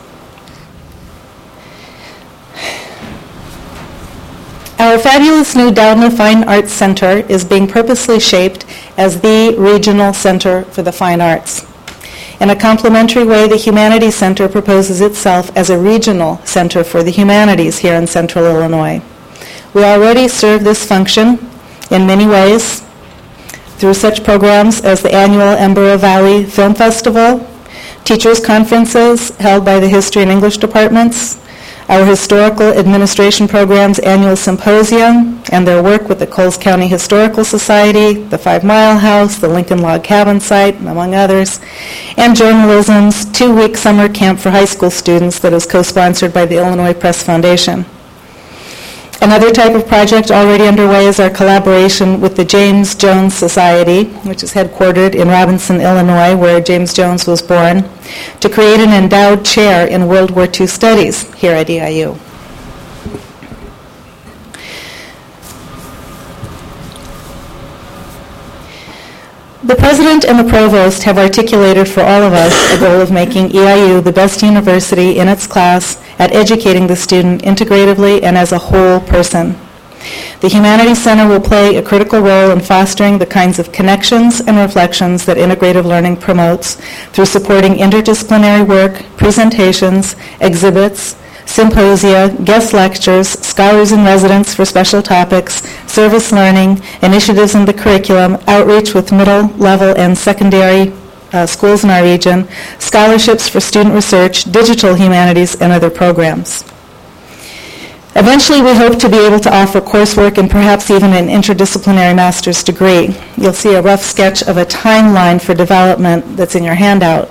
Our fabulous new Doudna Fine Arts Center is being purposely shaped as the regional center for the fine arts. In a complementary way, the Humanities Center proposes itself as a regional center for the humanities here in Central Illinois. We already serve this function in many ways through such programs as the annual Embera Valley Film Festival, teachers' conferences held by the History and English departments, our Historical Administration Program's annual symposium, and their work with the Coles County Historical Society, the Five Mile House, the Lincoln Log Cabin Site, among others, and journalism's two-week summer camp for high school students that is co-sponsored by the Illinois Press Foundation. Another type of project already underway is our collaboration with the James Jones Society, which is headquartered in Robinson, Illinois, where James Jones was born, to create an endowed chair in World War Two studies here at E I U. The President and the Provost have articulated for all of us a goal of making E I U the best university in its class at educating the student integratively and as a whole person. The Humanities Center will play a critical role in fostering the kinds of connections and reflections that integrative learning promotes through supporting interdisciplinary work, presentations, exhibits, symposia, guest lectures, scholars in residence for special topics, service learning, initiatives in the curriculum, outreach with middle level and secondary uh, schools in our region, scholarships for student research, digital humanities, and other programs. Eventually, we hope to be able to offer coursework and perhaps even an interdisciplinary master's degree. You'll see a rough sketch of a timeline for development that's in your handout.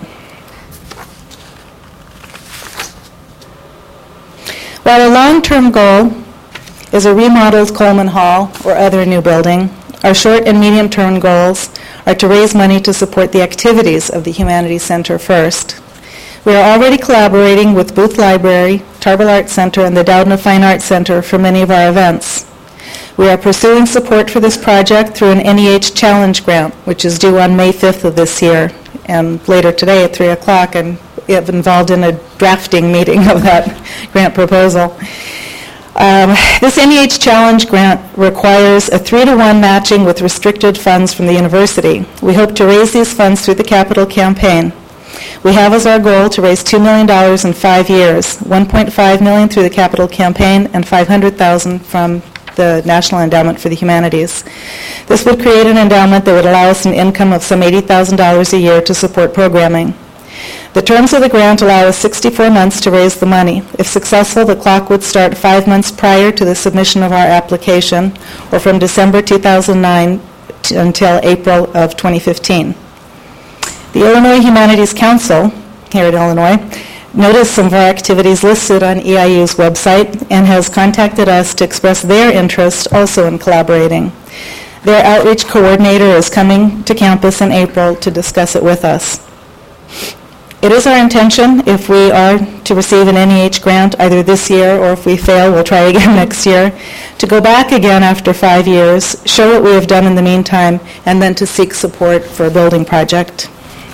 While a long-term goal is a remodeled Coleman Hall or other new building, our short and medium-term goals are to raise money to support the activities of the Humanities Center first. We are already collaborating with Booth Library, Tarbell Arts Center, and the Doudna Fine Arts Center for many of our events. We are pursuing support for this project through an N E H Challenge grant, which is due on May fifth of this year. And later today at three o'clock, I'm involved in a drafting meeting of that grant proposal. Um, this N E H Challenge grant requires a three to one matching with restricted funds from the university. We hope to raise these funds through the capital campaign. We have as our goal to raise two million dollars in five years, one point five million dollars through the capital campaign and five hundred thousand dollars from the National Endowment for the Humanities. This would create an endowment that would allow us an income of some eighty thousand dollars a year to support programming. The terms of the grant allow us sixty-four months to raise the money. If successful, the clock would start five months prior to the submission of our application, or from December two thousand nine t- until April of twenty fifteen. The Illinois Humanities Council, here at Illinois, noticed some of our activities listed on E I U's website and has contacted us to express their interest also in collaborating. Their outreach coordinator is coming to campus in April to discuss it with us. It is our intention, if we are to receive an N E H grant either this year or if we fail, we'll try again next year, to go back again after five years, show what we have done in the meantime, and then to seek support for a building project.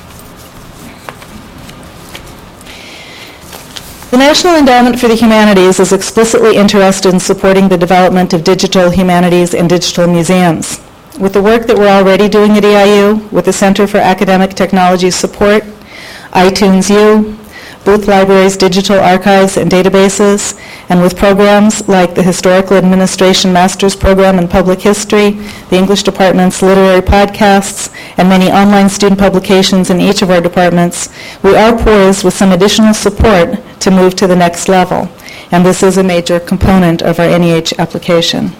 The National Endowment for the Humanities is explicitly interested in supporting the development of digital humanities and digital museums. With the work that we're already doing at E I U, with the Center for Academic Technology Support, iTunes U, Booth Library's digital archives and databases, and with programs like the Historical Administration Master's Program in Public History, the English Department's literary podcasts, and many online student publications in each of our departments, we are poised with some additional support to move to the next level, and this is a major component of our N E H application.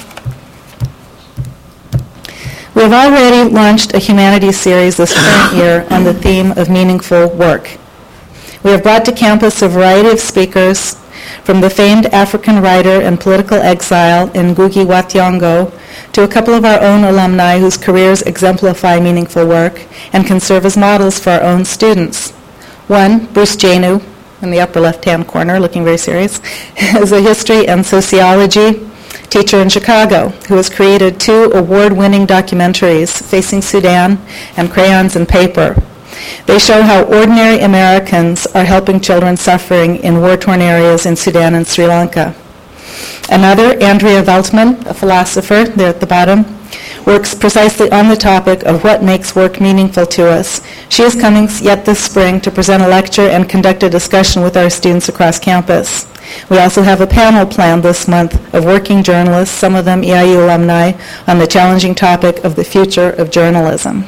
We have already launched a humanities series this current year on the theme of meaningful work. We have brought to campus a variety of speakers, from the famed African writer and political exile Ngugi wa Thiong'o to a couple of our own alumni whose careers exemplify meaningful work and can serve as models for our own students. One, Bruce Janu, in the upper left-hand corner, looking very serious, is a history and sociology teacher in Chicago who has created two award-winning documentaries, Facing Sudan and Crayons and Paper. They show how ordinary Americans are helping children suffering in war-torn areas in Sudan and Sri Lanka. Another, Andrea Veltman, a philosopher there at the bottom, works precisely on the topic of what makes work meaningful to us. She is coming yet this spring to present a lecture and conduct a discussion with our students across campus. We also have a panel planned this month of working journalists, some of them E I U alumni, on the challenging topic of the future of journalism.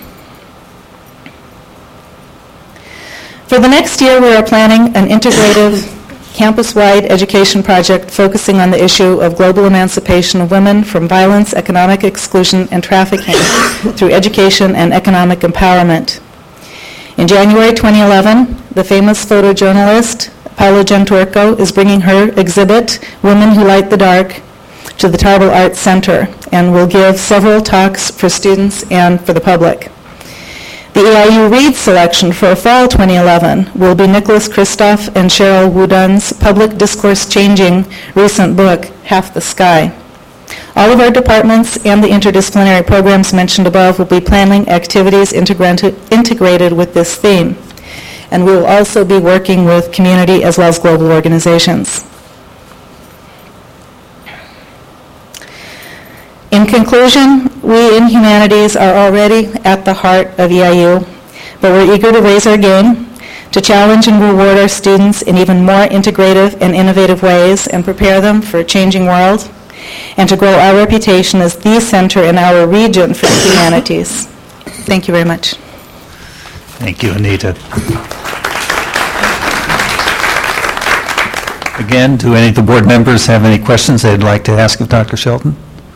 For the next year, we are planning an integrative, campus-wide education project focusing on the issue of global emancipation of women from violence, economic exclusion, and trafficking through education and economic empowerment. In January twenty eleven, the famous photojournalist Paula Genturco is bringing her exhibit, Women Who Light the Dark, to the Tarbell Arts Center and will give several talks for students and for the public. The E I U Read selection for fall twenty eleven will be Nicholas Kristof and Cheryl Wudun's public discourse-changing recent book, Half the Sky. All of our departments and the interdisciplinary programs mentioned above will be planning activities integrated integrated with this theme. And we will also be working with community as well as global organizations. In conclusion, we in humanities are already at the heart of E I U, but we're eager to raise our game, to challenge and reward our students in even more integrative and innovative ways and prepare them for a changing world, and to grow our reputation as the center in our region for the humanities. Thank you very much. Thank you, Anita. Again, do any of the board members have any questions they'd like to ask of Doctor Shelton?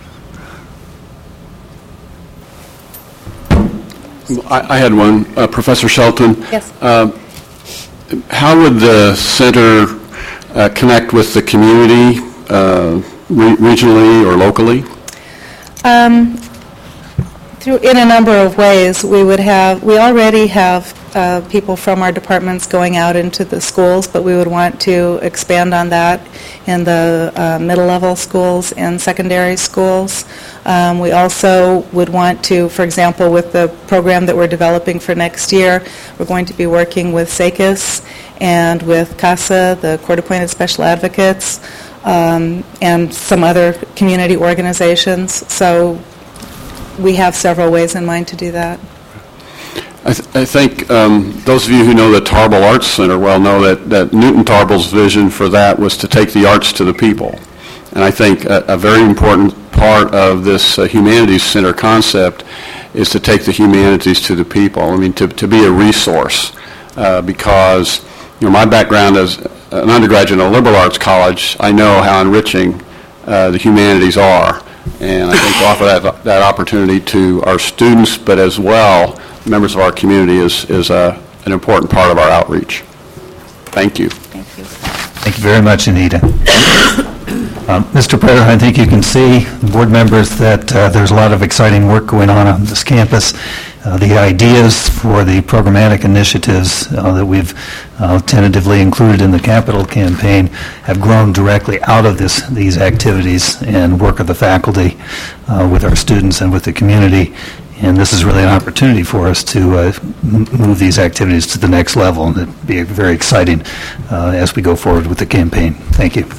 I, I had one. Uh, Professor Shelton. Yes. Uh, how would the center uh, connect with the community, uh, re- regionally or locally? Um, through in a number of ways. We would have. We already have uh, people from our departments going out into the schools, but we would want to expand on that in the uh, middle-level schools and secondary schools. Um, we also would want to, for example, with the program that we're developing for next year, we're going to be working with S A C I S and with CASA, the Court-Appointed Special Advocates, um, and some other community organizations. So we have several ways in mind to do that. I, th- I think um, those of you who know the Tarbell Arts Center well know that, that Newton Tarbell's vision for that was to take the arts to the people. And I think a, a very important part of this uh, Humanities Center concept is to take the humanities to the people. I mean, to, to be a resource, uh, because, you know, my background as an undergraduate in a liberal arts college, I know how enriching uh, the humanities are. And I think to offer that, that opportunity to our students, but as well members of our community, is, is uh, an important part of our outreach. Thank you. Thank you. Thank you very much, Anita. Um, Mister President, I think you can see, board members, that uh, there's a lot of exciting work going on on this campus. Uh, the ideas for the programmatic initiatives uh, that we've uh, tentatively included in the capital campaign have grown directly out of this, these activities and work of the faculty uh, with our students and with the community. And this is really an opportunity for us to uh, m- move these activities to the next level, and it'd be very exciting uh, as we go forward with the campaign. Thank you.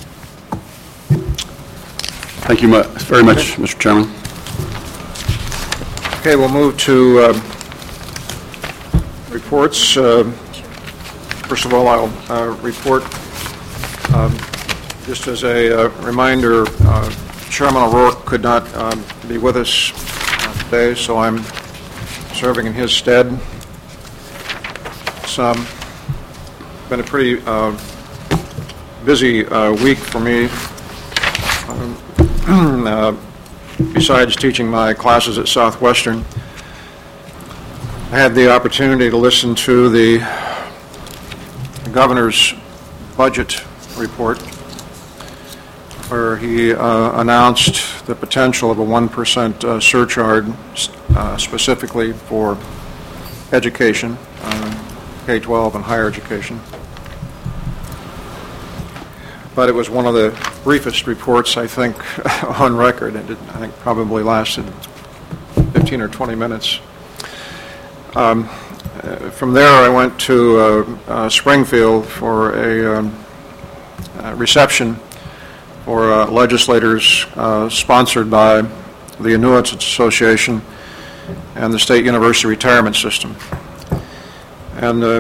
Thank you mu- very much, Mister Chairman. Okay, we'll move to uh, reports. Uh, First of all, I'll uh, report, um, just as a uh, reminder, uh, Chairman O'Rourke could not um, be with us uh, today, so I'm serving in his stead. It's um, been a pretty uh, busy uh, week for me. Um, uh, besides teaching my classes at Southwestern, I had the opportunity to listen to the governor's budget report, where he uh, announced the potential of a one percent uh, surcharge uh, specifically for education, uh, K twelve and higher education. But it was one of the briefest reports, I think, on record. It did, I think probably lasted fifteen or twenty minutes. Um, uh, from there, I went to uh, uh, Springfield for a um, uh, reception for uh, legislators uh, sponsored by the Annuitants Association and the State University Retirement System. And uh,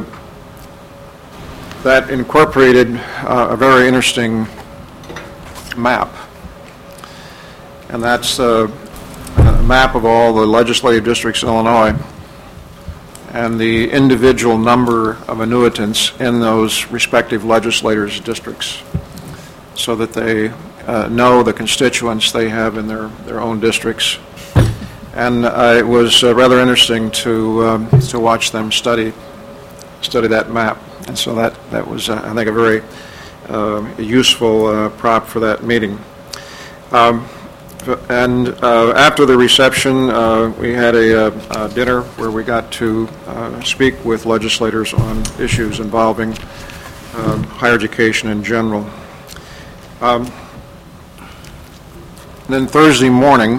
that incorporated uh, a very interesting map. And that's uh, a map of all the legislative districts in Illinois and the individual number of annuitants in those respective legislators' districts, so that they uh, know the constituents they have in their, their own districts. And uh, it was uh, rather interesting to um, to watch them study study that map. And so that, that was, uh, I think, a very uh, useful uh, prop for that meeting. Um, and uh, after the reception, uh, we had a, a dinner where we got to uh, speak with legislators on issues involving um, higher education in general. Um, then Thursday morning,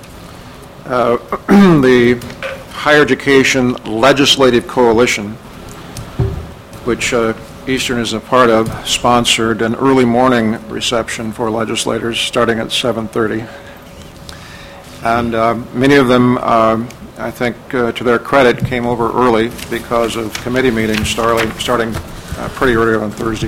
uh, the Higher Education Legislative Coalition, which uh, Eastern is a part of, sponsored an early morning reception for legislators starting at seven thirty. And uh, many of them, uh, I think, uh, to their credit, came over early because of committee meetings starting, starting uh, pretty early on Thursday.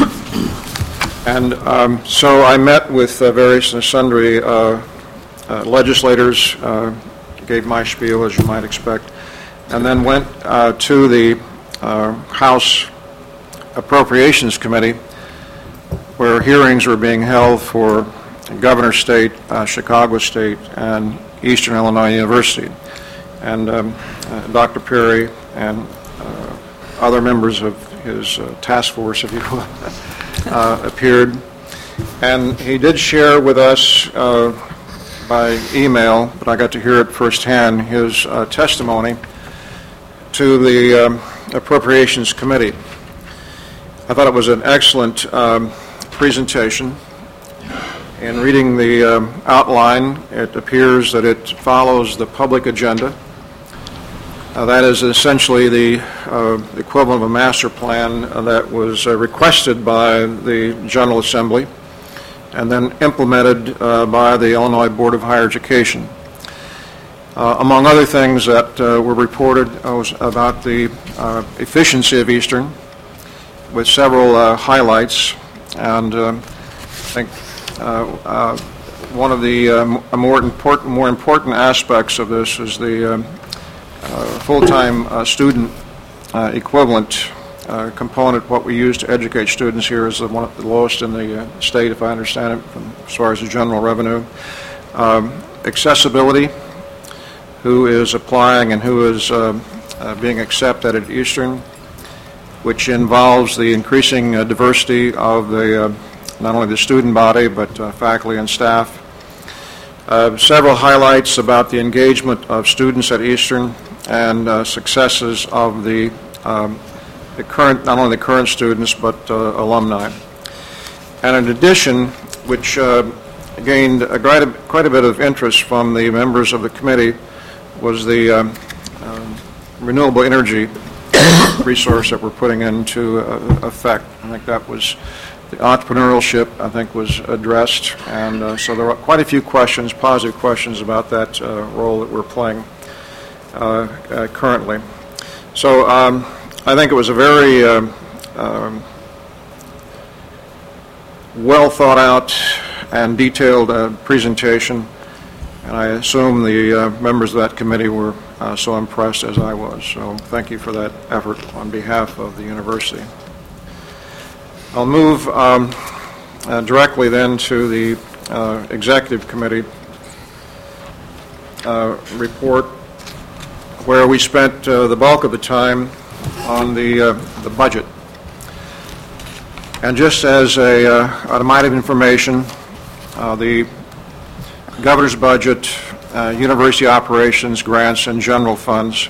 And um, so I met with uh, various and sundry uh, uh, legislators, uh, gave my spiel, as you might expect, and then went uh, to the uh, House Appropriations Committee, where hearings were being held for Governor State, uh, Chicago State, and Eastern Illinois University. And um, uh, Doctor Perry and uh, other members of his uh, task force, if you will, uh, appeared. And he did share with us uh, by email, but I got to hear it firsthand, his uh, testimony to the um, Appropriations Committee. I thought it was an excellent um, presentation. In reading the um, outline, it appears that it follows the public agenda. Uh, that is essentially the uh, equivalent of a master plan uh, that was uh, requested by the General Assembly and then implemented uh, by the Illinois Board of Higher Education. Uh, among other things that uh, were reported uh, was about the uh, efficiency of Eastern, with several uh, highlights, and uh, I think uh, uh, one of the uh, more important more important aspects of this is the um, uh, full-time uh, student uh, equivalent uh, component. What we use to educate students here is the one of the lowest in the uh, state, if I understand it, from, as far as the general revenue. Um, accessibility, who is applying and who is uh, uh, being accepted at Eastern, which involves the increasing uh, diversity of the uh, not only the student body but uh, faculty and staff. Uh, several highlights about the engagement of students at Eastern and uh, successes of the, um, the current, not only the current students but uh, alumni. And in addition, which uh, gained a quite, a, quite a bit of interest from the members of the committee, was the um, um, renewable energy resource that we're putting into uh, effect. I think that was the entrepreneurship, I think, was addressed, and uh, so there were quite a few questions, positive questions about that uh, role that we're playing uh, uh, currently. So um, I think it was a very uh, um, well thought out and detailed uh, presentation, and I assume the uh, members of that committee were uh, so impressed as I was. So thank you for that effort on behalf of the university. I'll move um, uh, directly then to the uh, executive committee uh, report, where we spent uh, the bulk of the time on the uh, the budget. And just as a uh, item of information, uh, the governor's budget, uh, university operations, grants, and general funds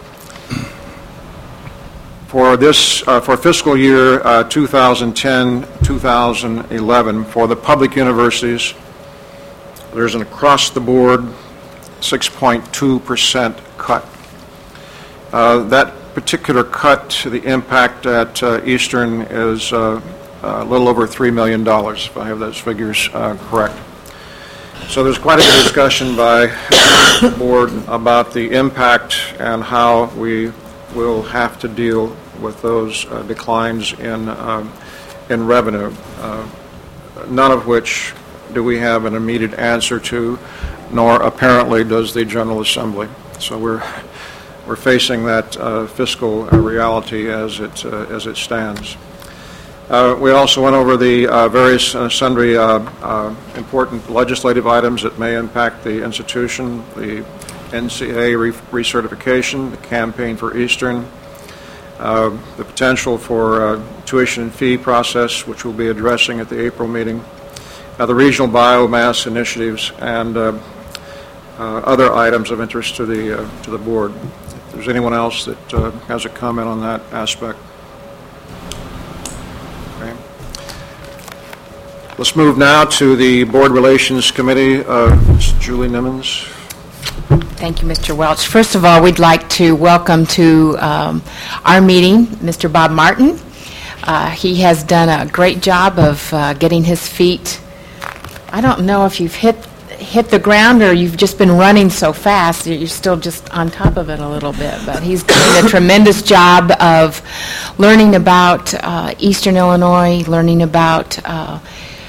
for this uh, for fiscal year uh, two thousand ten two thousand eleven for the public universities, there's an across-the-board six point two percent cut. Uh, that particular cut, the impact at uh, Eastern is uh, a little over three million dollars, if I have those figures uh, correct. So there's quite a bit of discussion by the board about the impact and how we will have to deal with those uh, declines in um, in revenue, uh, none of which do we have an immediate answer to, nor apparently does the General Assembly. So we're we're facing that uh, fiscal uh, reality as it uh, as it stands. Uh, we also went over the uh, various uh, sundry uh, uh, important legislative items that may impact the institution, the N C A A re- recertification, the campaign for Eastern, uh, the potential for uh, tuition and fee process, which we'll be addressing at the April meeting, uh, the regional biomass initiatives, and uh, uh, other items of interest to the uh, to the board. If there's anyone else that uh, has a comment on that aspect. Let's move now to the Board Relations Committee. Uh, Miz Julie Nimmons. Thank you, Mister Welch. First of all, we'd like to welcome to um, our meeting Mister Bob Martin. Uh, he has done a great job of uh, getting his feet. I don't know if you've hit hit the ground or you've just been running so fast, you're still just on top of it a little bit. But he's doing a tremendous job of learning about uh, Eastern Illinois, learning about uh,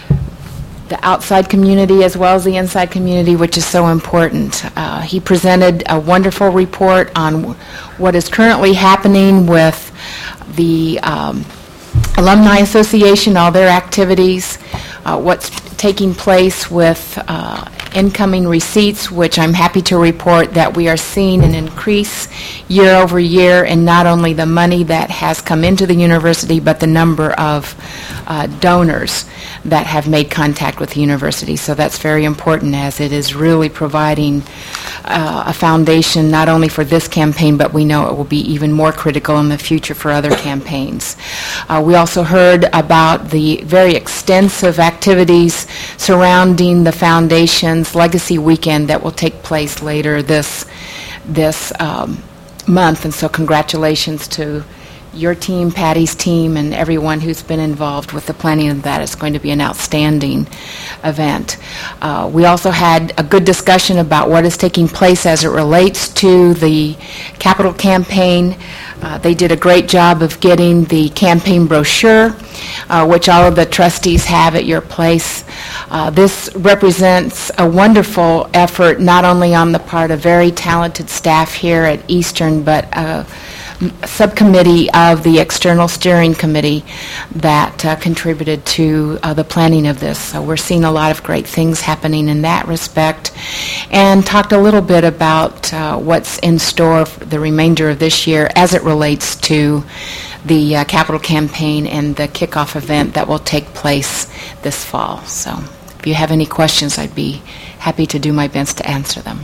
the outside community as well as the inside community, which is so important. Uh, he presented a wonderful report on w- what is currently happening with the um, Alumni Association, all their activities, uh, what's taking place with uh, incoming receipts, which I'm happy to report that we are seeing an increase year over year in not only the money that has come into the university, but the number of uh, donors that have made contact with the university. So that's very important, as it is really providing uh, a foundation not only for this campaign, but we know it will be even more critical in the future for other campaigns. Uh, we also heard about the very extensive activities surrounding the foundation's Legacy Weekend that will take place later this this um, month, and so congratulations to your team, Patty's team, and everyone who's been involved with the planning of that. It's going to be an outstanding event. Uh, we also had a good discussion about what is taking place as it relates to the capital campaign. Uh, they did a great job of getting the campaign brochure, uh, which all of the trustees have at your place. Uh, this represents a wonderful effort, not only on the part of very talented staff here at Eastern, but uh, subcommittee of the External Steering Committee that uh, contributed to uh, the planning of this. So we're seeing a lot of great things happening in that respect, and talked a little bit about uh, what's in store for the remainder of this year as it relates to the uh, capital campaign and the kickoff event that will take place this fall. So if you have any questions, I'd be happy to do my best to answer them.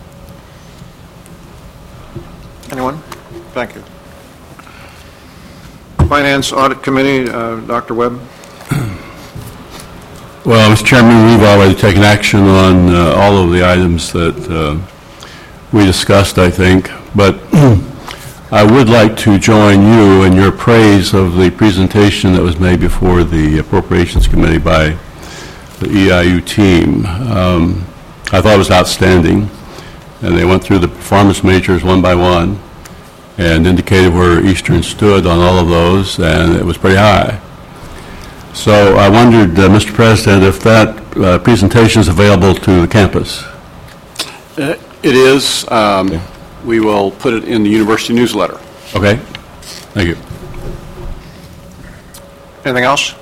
Anyone? Thank you. Finance Audit Committee, uh, Doctor Webb. Well, Mister Chairman, we've already taken action on uh, all of the items that uh, we discussed, I think, but I would like to join you in your praise of the presentation that was made before the Appropriations Committee by the E I U team. Um, I thought it was outstanding, and they went through the performance measures one by one and indicated where Eastern stood on all of those, and it was pretty high. So I wondered, uh, Mister President, if that uh, presentation is available to the campus. Uh, It is. Um, okay. We will put it in the university newsletter. Okay. Thank you. Anything else?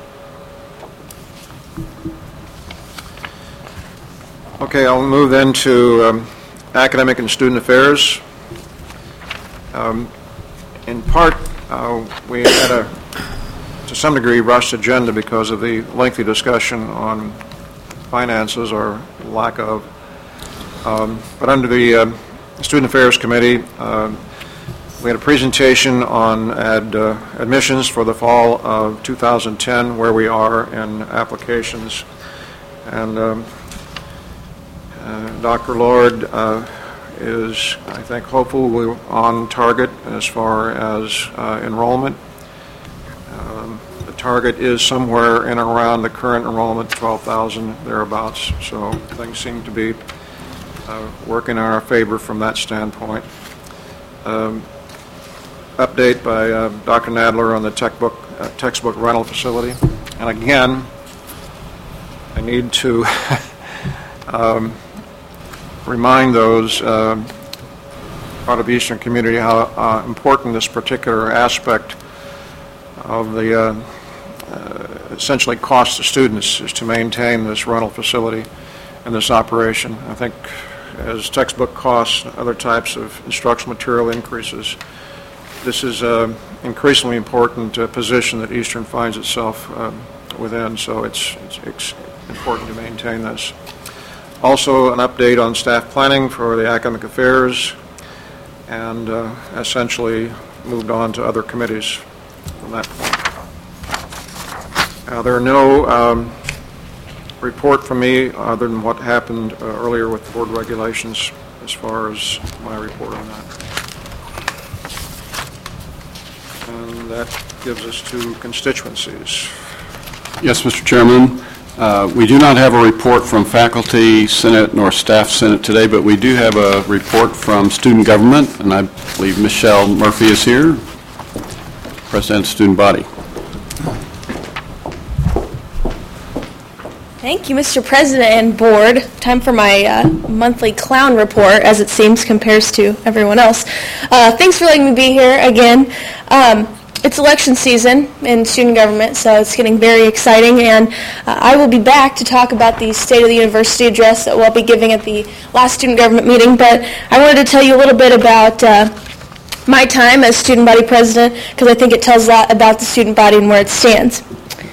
Okay, I'll move then to um, academic and student affairs. Um, in part, uh, we had a, to some degree, rushed agenda because of the lengthy discussion on finances or lack of. Um, but under the uh, Student Affairs Committee, uh, we had a presentation on ad, uh, admissions for the fall of two thousand ten, where we are in applications. And um, uh, Doctor Lord uh, is, I think, hopefully on target as far as uh, enrollment. Um, the target is somewhere in and around the current enrollment, twelve thousand, thereabouts. So things seem to be Uh, working in our favor from that standpoint. Um, update by uh, Doctor Nadler on the textbook, uh, textbook rental facility. And again, I need to um, remind those uh, part of the Eastern community how uh, important this particular aspect of the uh, uh, essentially cost to students is to maintain this rental facility and this operation. I think as textbook costs and other types of instructional material increases, this is an increasingly important uh, position that Eastern finds itself uh, within, so it's, it's, it's important to maintain this. Also, an update on staff planning for the academic affairs, and uh, essentially moved on to other committees from that point. Uh, there are no um, report from me other than what happened uh, earlier with the board regulations as far as my report on that. And that gives us to constituencies. Yes, Mister Chairman. Uh, we do not have a report from faculty senate nor staff senate today, but we do have a report from student government, and I believe Michelle Murphy is here, President of the Student Body. Thank you, Mister President and Board. Time for my uh, monthly clown report, as it seems compares to everyone else. Uh, thanks for letting me be here again. Um, It's election season in student government, so it's getting very exciting, and uh, I will be back to talk about the State of the University address that we'll be giving at the last student government meeting, but I wanted to tell you a little bit about uh, my time as student body president, because I think it tells a lot about the student body and where it stands.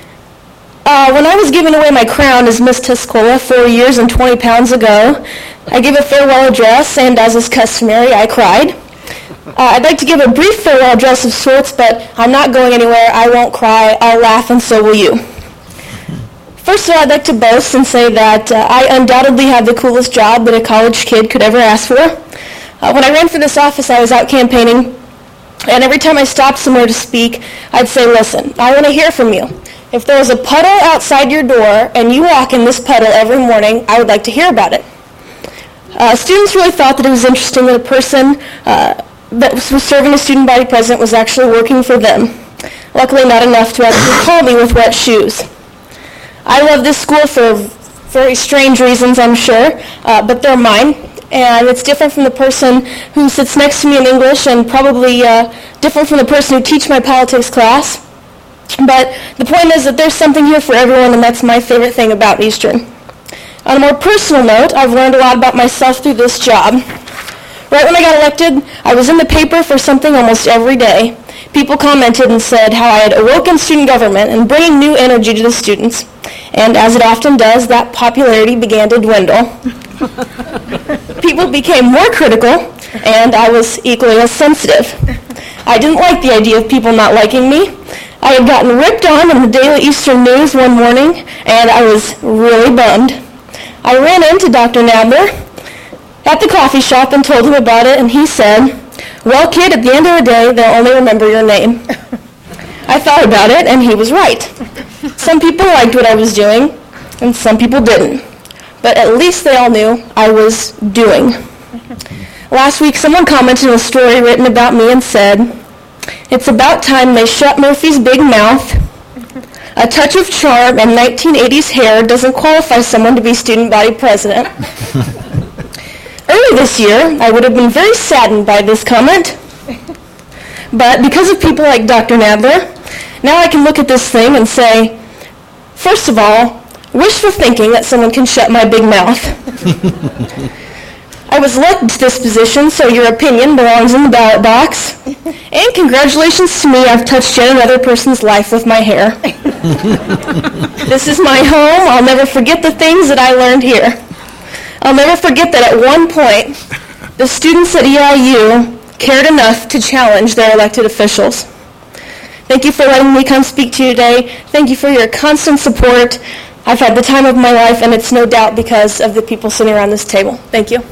Uh, when I was giving away my crown as Miss Tuscola four years and twenty pounds ago, I gave a farewell address, and as is customary, I cried. Uh, I'd like to give a brief farewell address of sorts, but I'm not going anywhere. I won't cry. I'll laugh, and so will you. First of all, I'd like to boast and say that uh, I undoubtedly have the coolest job that a college kid could ever ask for. Uh, when I ran for this office, I was out campaigning, and every time I stopped somewhere to speak, I'd say, listen, I want to hear from you. If there was a puddle outside your door and you walk in this puddle every morning, I would like to hear about it. Uh, students really thought that it was interesting that a person uh, that was serving as student body president was actually working for them. Luckily, not enough to actually call me with wet shoes. I love this school for very strange reasons, I'm sure, uh, but they're mine. And it's different from the person who sits next to me in English, and probably uh, different from the person who teaches my politics class. But the point is that there's something here for everyone, and that's my favorite thing about Eastern. On a more personal note, I've learned a lot about myself through this job. Right when I got elected, I was in the paper for something almost every day. People commented and said how I had awoken student government and bringing new energy to the students. And as it often does, that popularity began to dwindle. People became more critical, and I was equally as sensitive. I didn't like the idea of people not liking me. I had gotten ripped on in the Daily Eastern News one morning, and I was really bummed. I ran into Doctor Nadler at the coffee shop and told him about it, and he said, well, kid, at the end of the day, they'll only remember your name. I thought about it, and he was right. Some people liked what I was doing, and some people didn't. But at least they all knew I was doing. Last week, someone commented on a story written about me and said, it's about time they shut Murphy's big mouth. A touch of charm and nineteen eighties hair doesn't qualify someone to be student body president. Early this year, I would have been very saddened by this comment. But because of people like Doctor Nadler, now I can look at this thing and say, first of all, wishful thinking that someone can shut my big mouth. I was elected to this position, so your opinion belongs in the ballot box. And congratulations to me, I've touched yet another person's life with my hair. This is my home. I'll never forget the things that I learned here. I'll never forget that at one point, the students at E I U cared enough to challenge their elected officials. Thank you for letting me come speak to you today. Thank you for your constant support. I've had the time of my life, and it's no doubt because of the people sitting around this table. Thank you.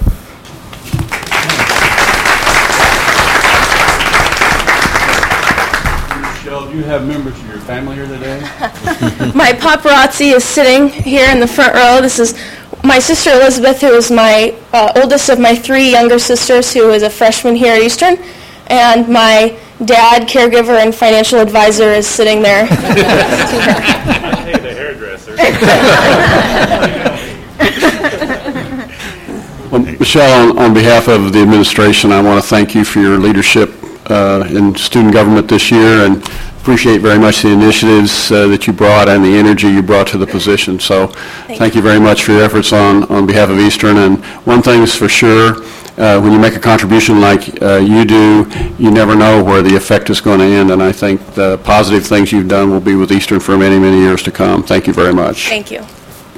Michelle, do you have members of your family here today? My paparazzi is sitting here in the front row. This is my sister Elizabeth, who is my uh, oldest of my three younger sisters, who is a freshman here at Eastern, and my dad, caregiver, and financial advisor is sitting there. Hey, the hairdresser. Well, Michelle, on, on behalf of the administration, I want to thank you for your leadership uh, in student government this year, and appreciate very much the initiatives uh, that you brought and the energy you brought to the position. So thank, thank you. you very much for your efforts on, on behalf of Eastern. And one thing is for sure, uh, when you make a contribution like uh, you do, you never know where the effect is going to end. And I think the positive things you've done will be with Eastern for many, many years to come. Thank you very much. Thank you.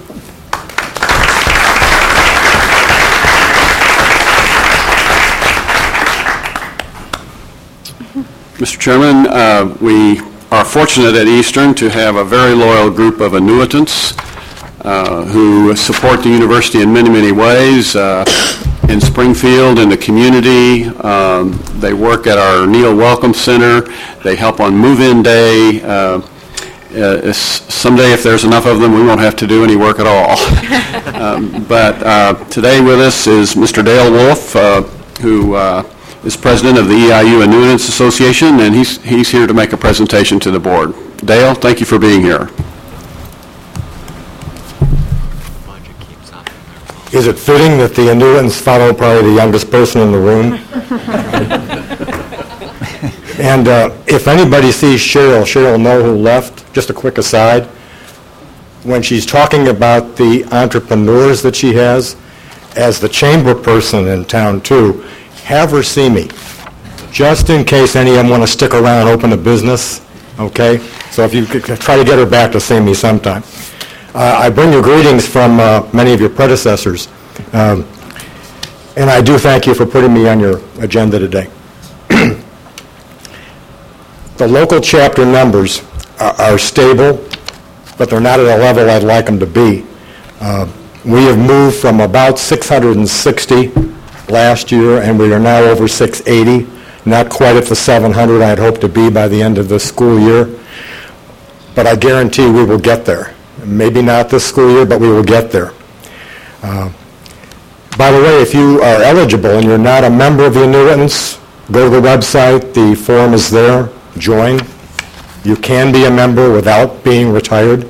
Mister Chairman, uh, we are fortunate at Eastern to have a very loyal group of annuitants. uh, who support the university in many, many ways. Uh, in Springfield, in the community. Um, they work at our Neil Welcome Center. They help on move-in day. Uh, uh, someday, if there's enough of them, we won't have to do any work at all. um, but uh, today with us is Mister Dale Wolf, uh, who uh, is president of the E I U Annuitants Association, and he's, he's here to make a presentation to the board. Dale, thank you for being here. Is it fitting that the annuitants follow probably the youngest person in the room? And uh, if anybody sees Cheryl, Cheryl will know who left. Just a quick aside. When she's talking about the entrepreneurs that she has, as the chamber person in town too, have her see me, just in case any of them want to stick around and open a business, okay? So if you could try to get her back to see me sometime. Uh, I bring you greetings from uh, many of your predecessors, um, and I do thank you for putting me on your agenda today. The local chapter numbers are, are stable, but they're not at a level I'd like them to be. Uh, we have moved from about six hundred sixty last year, and we are now over six eighty, not quite at the seven hundred I'd hoped to be by the end of the school year, but I guarantee we will get there. Maybe not this school year, but we will get there. Uh, by the way, if you are eligible and you're not a member of the annuitants, go to the website. The form is there. Join. You can be a member without being retired.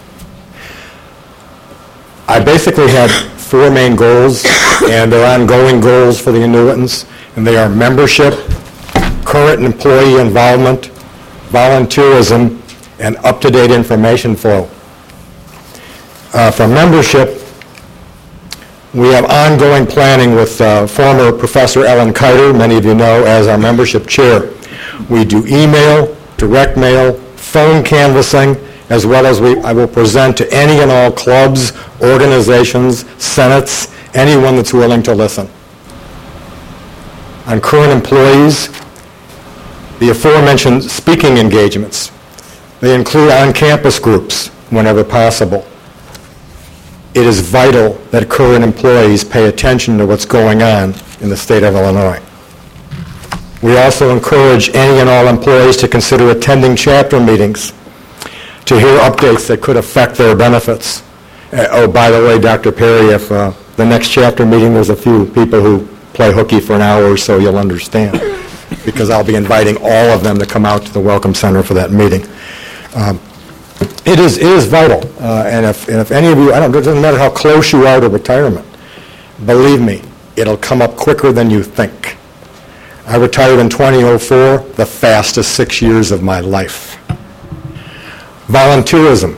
I basically had four main goals, and they're ongoing goals for the annuitants, and they are membership, current employee involvement, volunteerism, and up-to-date information flow. Uh, for membership, we have ongoing planning with uh, former Professor Ellen Kiter, many of you know, as our membership chair. We do email, direct mail, phone canvassing, as well as we, I will present to any and all clubs, organizations, senates, anyone that's willing to listen. On current employees, the aforementioned speaking engagements. They include on-campus groups whenever possible. It is vital that current employees pay attention to what's going on in the state of Illinois. We also encourage any and all employees to consider attending chapter meetings to hear updates that could affect their benefits. Uh, oh, by the way, Doctor Perry, if uh, the next chapter meeting there's a few people who play hooky for an hour or so, you'll understand, because I'll be inviting all of them to come out to the Welcome Center for that meeting. Um, It is, it is vital, uh, and, if, and if any of you, I don't, it doesn't matter how close you are to retirement, believe me, it'll come up quicker than you think. I retired in twenty oh four, the fastest six years of my life. Volunteerism.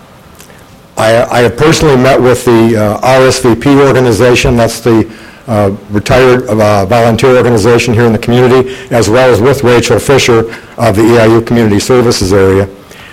I, I have personally met with the uh, R S V P organization, that's the uh, retired uh, volunteer organization here in the community, as well as with Rachel Fisher of the E I U Community Services area.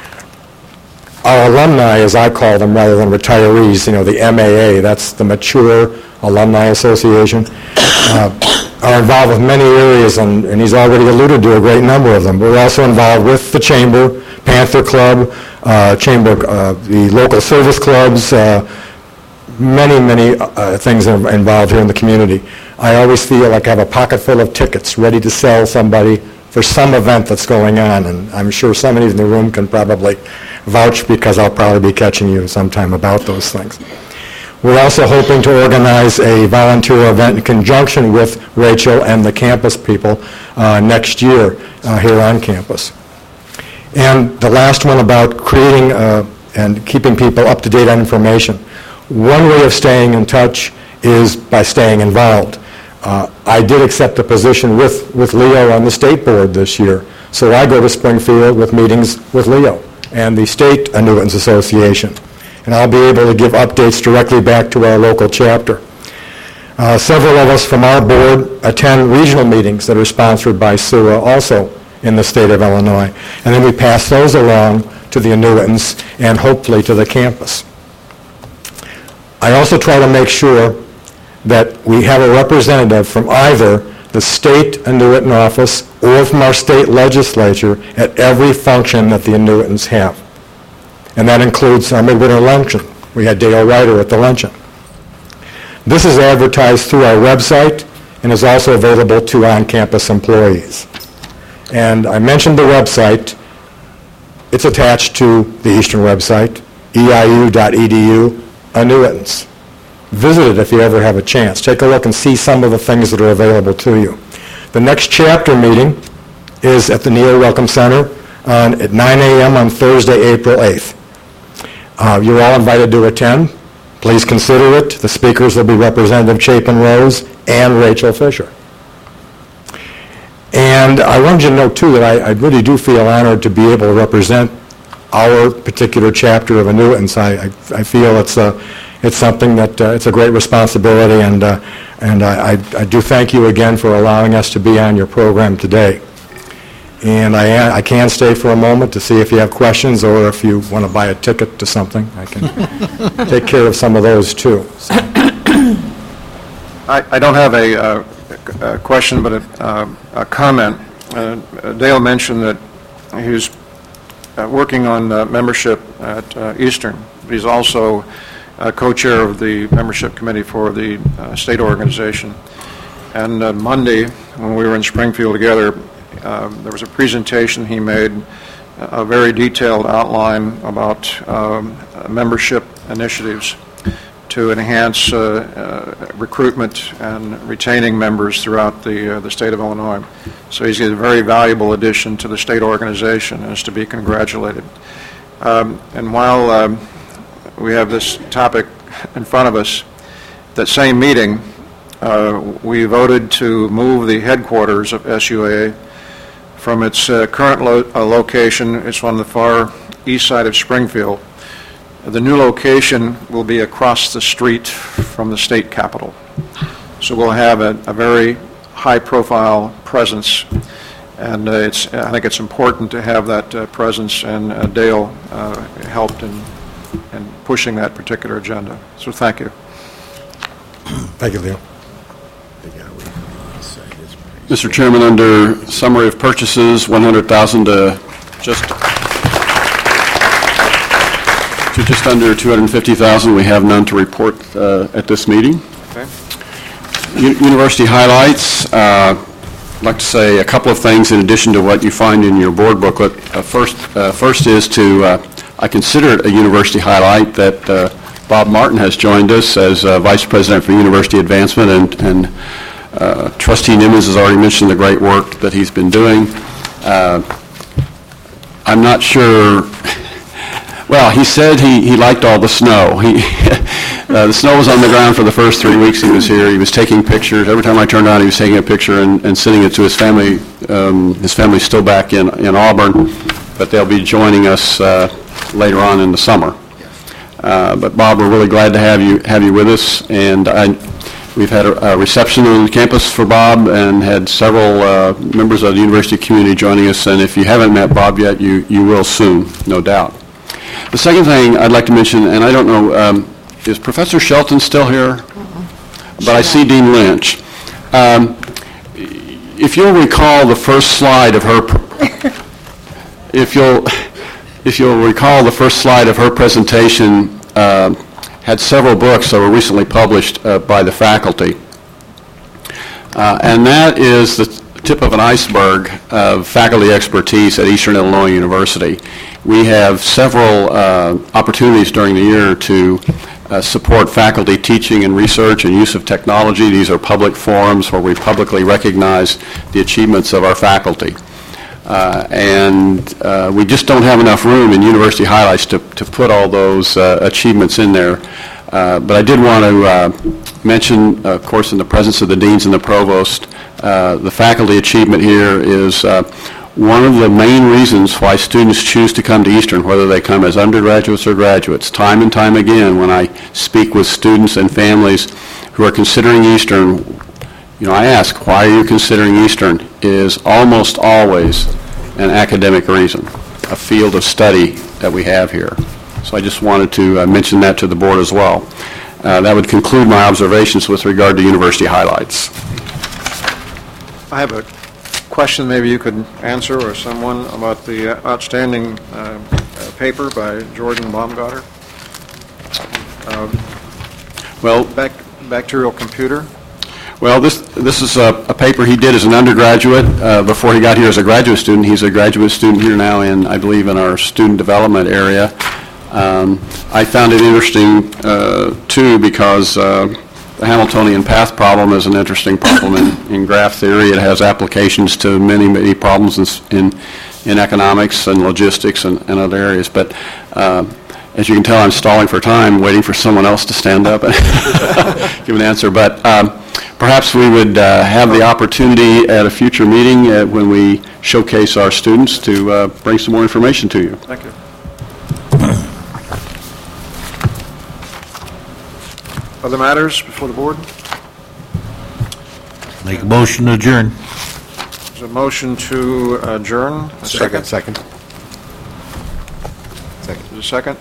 Our alumni, as I call them, rather than retirees, you know, the M A A, that's the Mature Alumni Association, uh, are involved with many areas, and, and he's already alluded to a great number of them. We're also involved with the Chamber, Panther Club, uh, Chamber, uh, the local service clubs, uh, many, many uh, things are involved here in the community. I always feel like I have a pocket full of tickets ready to sell somebody for some event that's going on, and I'm sure somebody in the room can probably vouch, because I'll probably be catching you sometime about those things. We're also hoping to organize a volunteer event in conjunction with Rachel and the campus people uh, next year uh, here on campus. And the last one about creating uh, and keeping people up to date on information. One way of staying in touch is by staying involved. Uh, I did accept a position with, with Leo on the state board this year, so I go to Springfield with meetings with Leo and the State Annuitants Association, and I'll be able to give updates directly back to our local chapter. Uh, several of us from our board attend regional meetings that are sponsored by S U A also in the state of Illinois, and then we pass those along to the annuitants and hopefully to the campus. I also try to make sure that we have a representative from either the state annuitant office or from our state legislature at every function that the annuitants have. And that includes our midwinter luncheon, We had Dale Ryder at the luncheon. This is advertised through our website and is also available to on-campus employees. And I mentioned the website. It's attached to the Eastern website, E I U dot E D U, annuitants. Visit it if you ever have a chance. Take a look and see some of the things that are available to you. The next chapter meeting is at the Neal Welcome Center on, at nine a.m. on Thursday, April eighth. Uh, you're all invited to attend. Please consider it. The speakers will be Representative Chapin Rose and Rachel Fisher. And I wanted you to know, too, that I, I really do feel honored to be able to represent our particular chapter of annuitants. I, I, I feel it's a, it's something that uh, it's a great responsibility, and uh, and I, I, I do thank you again for allowing us to be on your program today. And I, I can stay for a moment to see if you have questions, or if you want to buy a ticket to something, I can take care of some of those, too. So. I, I don't have a, uh, a question, but a, uh, a comment. Uh, Dale mentioned that he was uh, working on uh, membership at uh, Eastern. He's also uh, co-chair of the membership committee for the uh, state organization. And uh, Monday, when we were in Springfield together, uh, there was a presentation he made, a very detailed outline about um, membership initiatives to enhance uh, uh, recruitment and retaining members throughout the uh, the state of Illinois. So he's a very valuable addition to the state organization and is to be congratulated. Um, and while um, we have this topic in front of us, that same meeting, uh, we voted to move the headquarters of S U A from its uh, current lo- uh, location. It's on the far east side of Springfield. The new location will be across the street from the state capitol. So we'll have a, a very high-profile presence, and uh, it's, I think it's important to have that uh, presence, and uh, Dale uh, helped in, in pushing that particular agenda. So thank you. Thank you, Leo. Mister Chairman, under summary of purchases, one hundred thousand dollars to just to just under two hundred fifty thousand dollars. We have none to report uh, at this meeting. Okay. U- University highlights. Uh, I'd like to say a couple of things in addition to what you find in your board booklet. Uh, first, uh, first is to, uh, I consider it a university highlight that uh, Bob Martin has joined us as uh, Vice President for University Advancement, and, and uh, Trustee Nimmons has already mentioned the great work that he's been doing. Uh, I'm not sure... Well, he said he, he liked all the snow. He, uh, the snow was on the ground for the first three weeks he was here. He was taking pictures. Every time I turned on, he was taking a picture and, and sending it to his family. Um, his family's still back in, in Auburn, but they'll be joining us uh, later on in the summer. Uh, but Bob, we're really glad to have you have you with us, and I, we've had a, a reception on the campus for Bob and had several uh, members of the university community joining us. And if you haven't met Bob yet, you you will soon, no doubt. The second thing I'd like to mention, and I don't know, um, is Professor Shelton still here? But I see Dean Lynch. Um, if you'll recall the first slide of her, pr- if you'll, if you'll recall the first slide of her presentation, uh, had several books that were recently published uh, by the faculty, uh, and that is the tip of an iceberg of faculty expertise at Eastern Illinois University. We have several uh, opportunities during the year to uh, support faculty teaching and research and use of technology. These are public forums where we publicly recognize the achievements of our faculty. Uh, and uh, we just don't have enough room in University Highlights to, to put all those uh, achievements in there. Uh, but I did want to uh, mention, uh, of course, in the presence of the deans and the provost, uh, the faculty achievement here is uh, one of the main reasons why students choose to come to Eastern, whether they come as undergraduates or graduates. Time and time again, when I speak with students and families who are considering Eastern, you know, I ask, why are you considering Eastern? It is almost always an academic reason, a field of study that we have here. So I just wanted to uh, mention that to the board as well. Uh, that would conclude my observations with regard to university highlights. I have a question maybe you could answer, or someone, about the outstanding uh, uh, paper by Jordan Baumgarter. Uh, Well, bac- Bacterial computer? Well, this this is a, a paper he did as an undergraduate uh, before he got here as a graduate student. He's a graduate student here now in, I believe, in our student development area. Um, I found it interesting, uh, too, because uh, the Hamiltonian path problem is an interesting problem in, in graph theory. It has applications to many, many problems in, s- in, in economics and logistics and, and other areas. But uh, as you can tell, I'm stalling for time, waiting for someone else to stand up and give an answer. But um, perhaps we would uh, have the opportunity at a future meeting uh, when we showcase our students to uh, bring some more information to you. Thank you. Other matters before the board? Make a motion to adjourn. There's a motion to adjourn. A second? Second. Is there a second?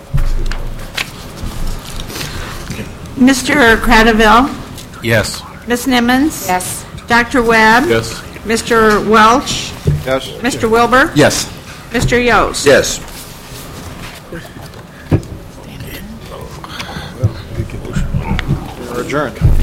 Mister Cradaville? Yes. Miz Nimmons? Yes. Doctor Webb? Yes. Mister Welch? Yes? Mister Wilbur? Yes. Mister Yost? Yes. We're adjourned.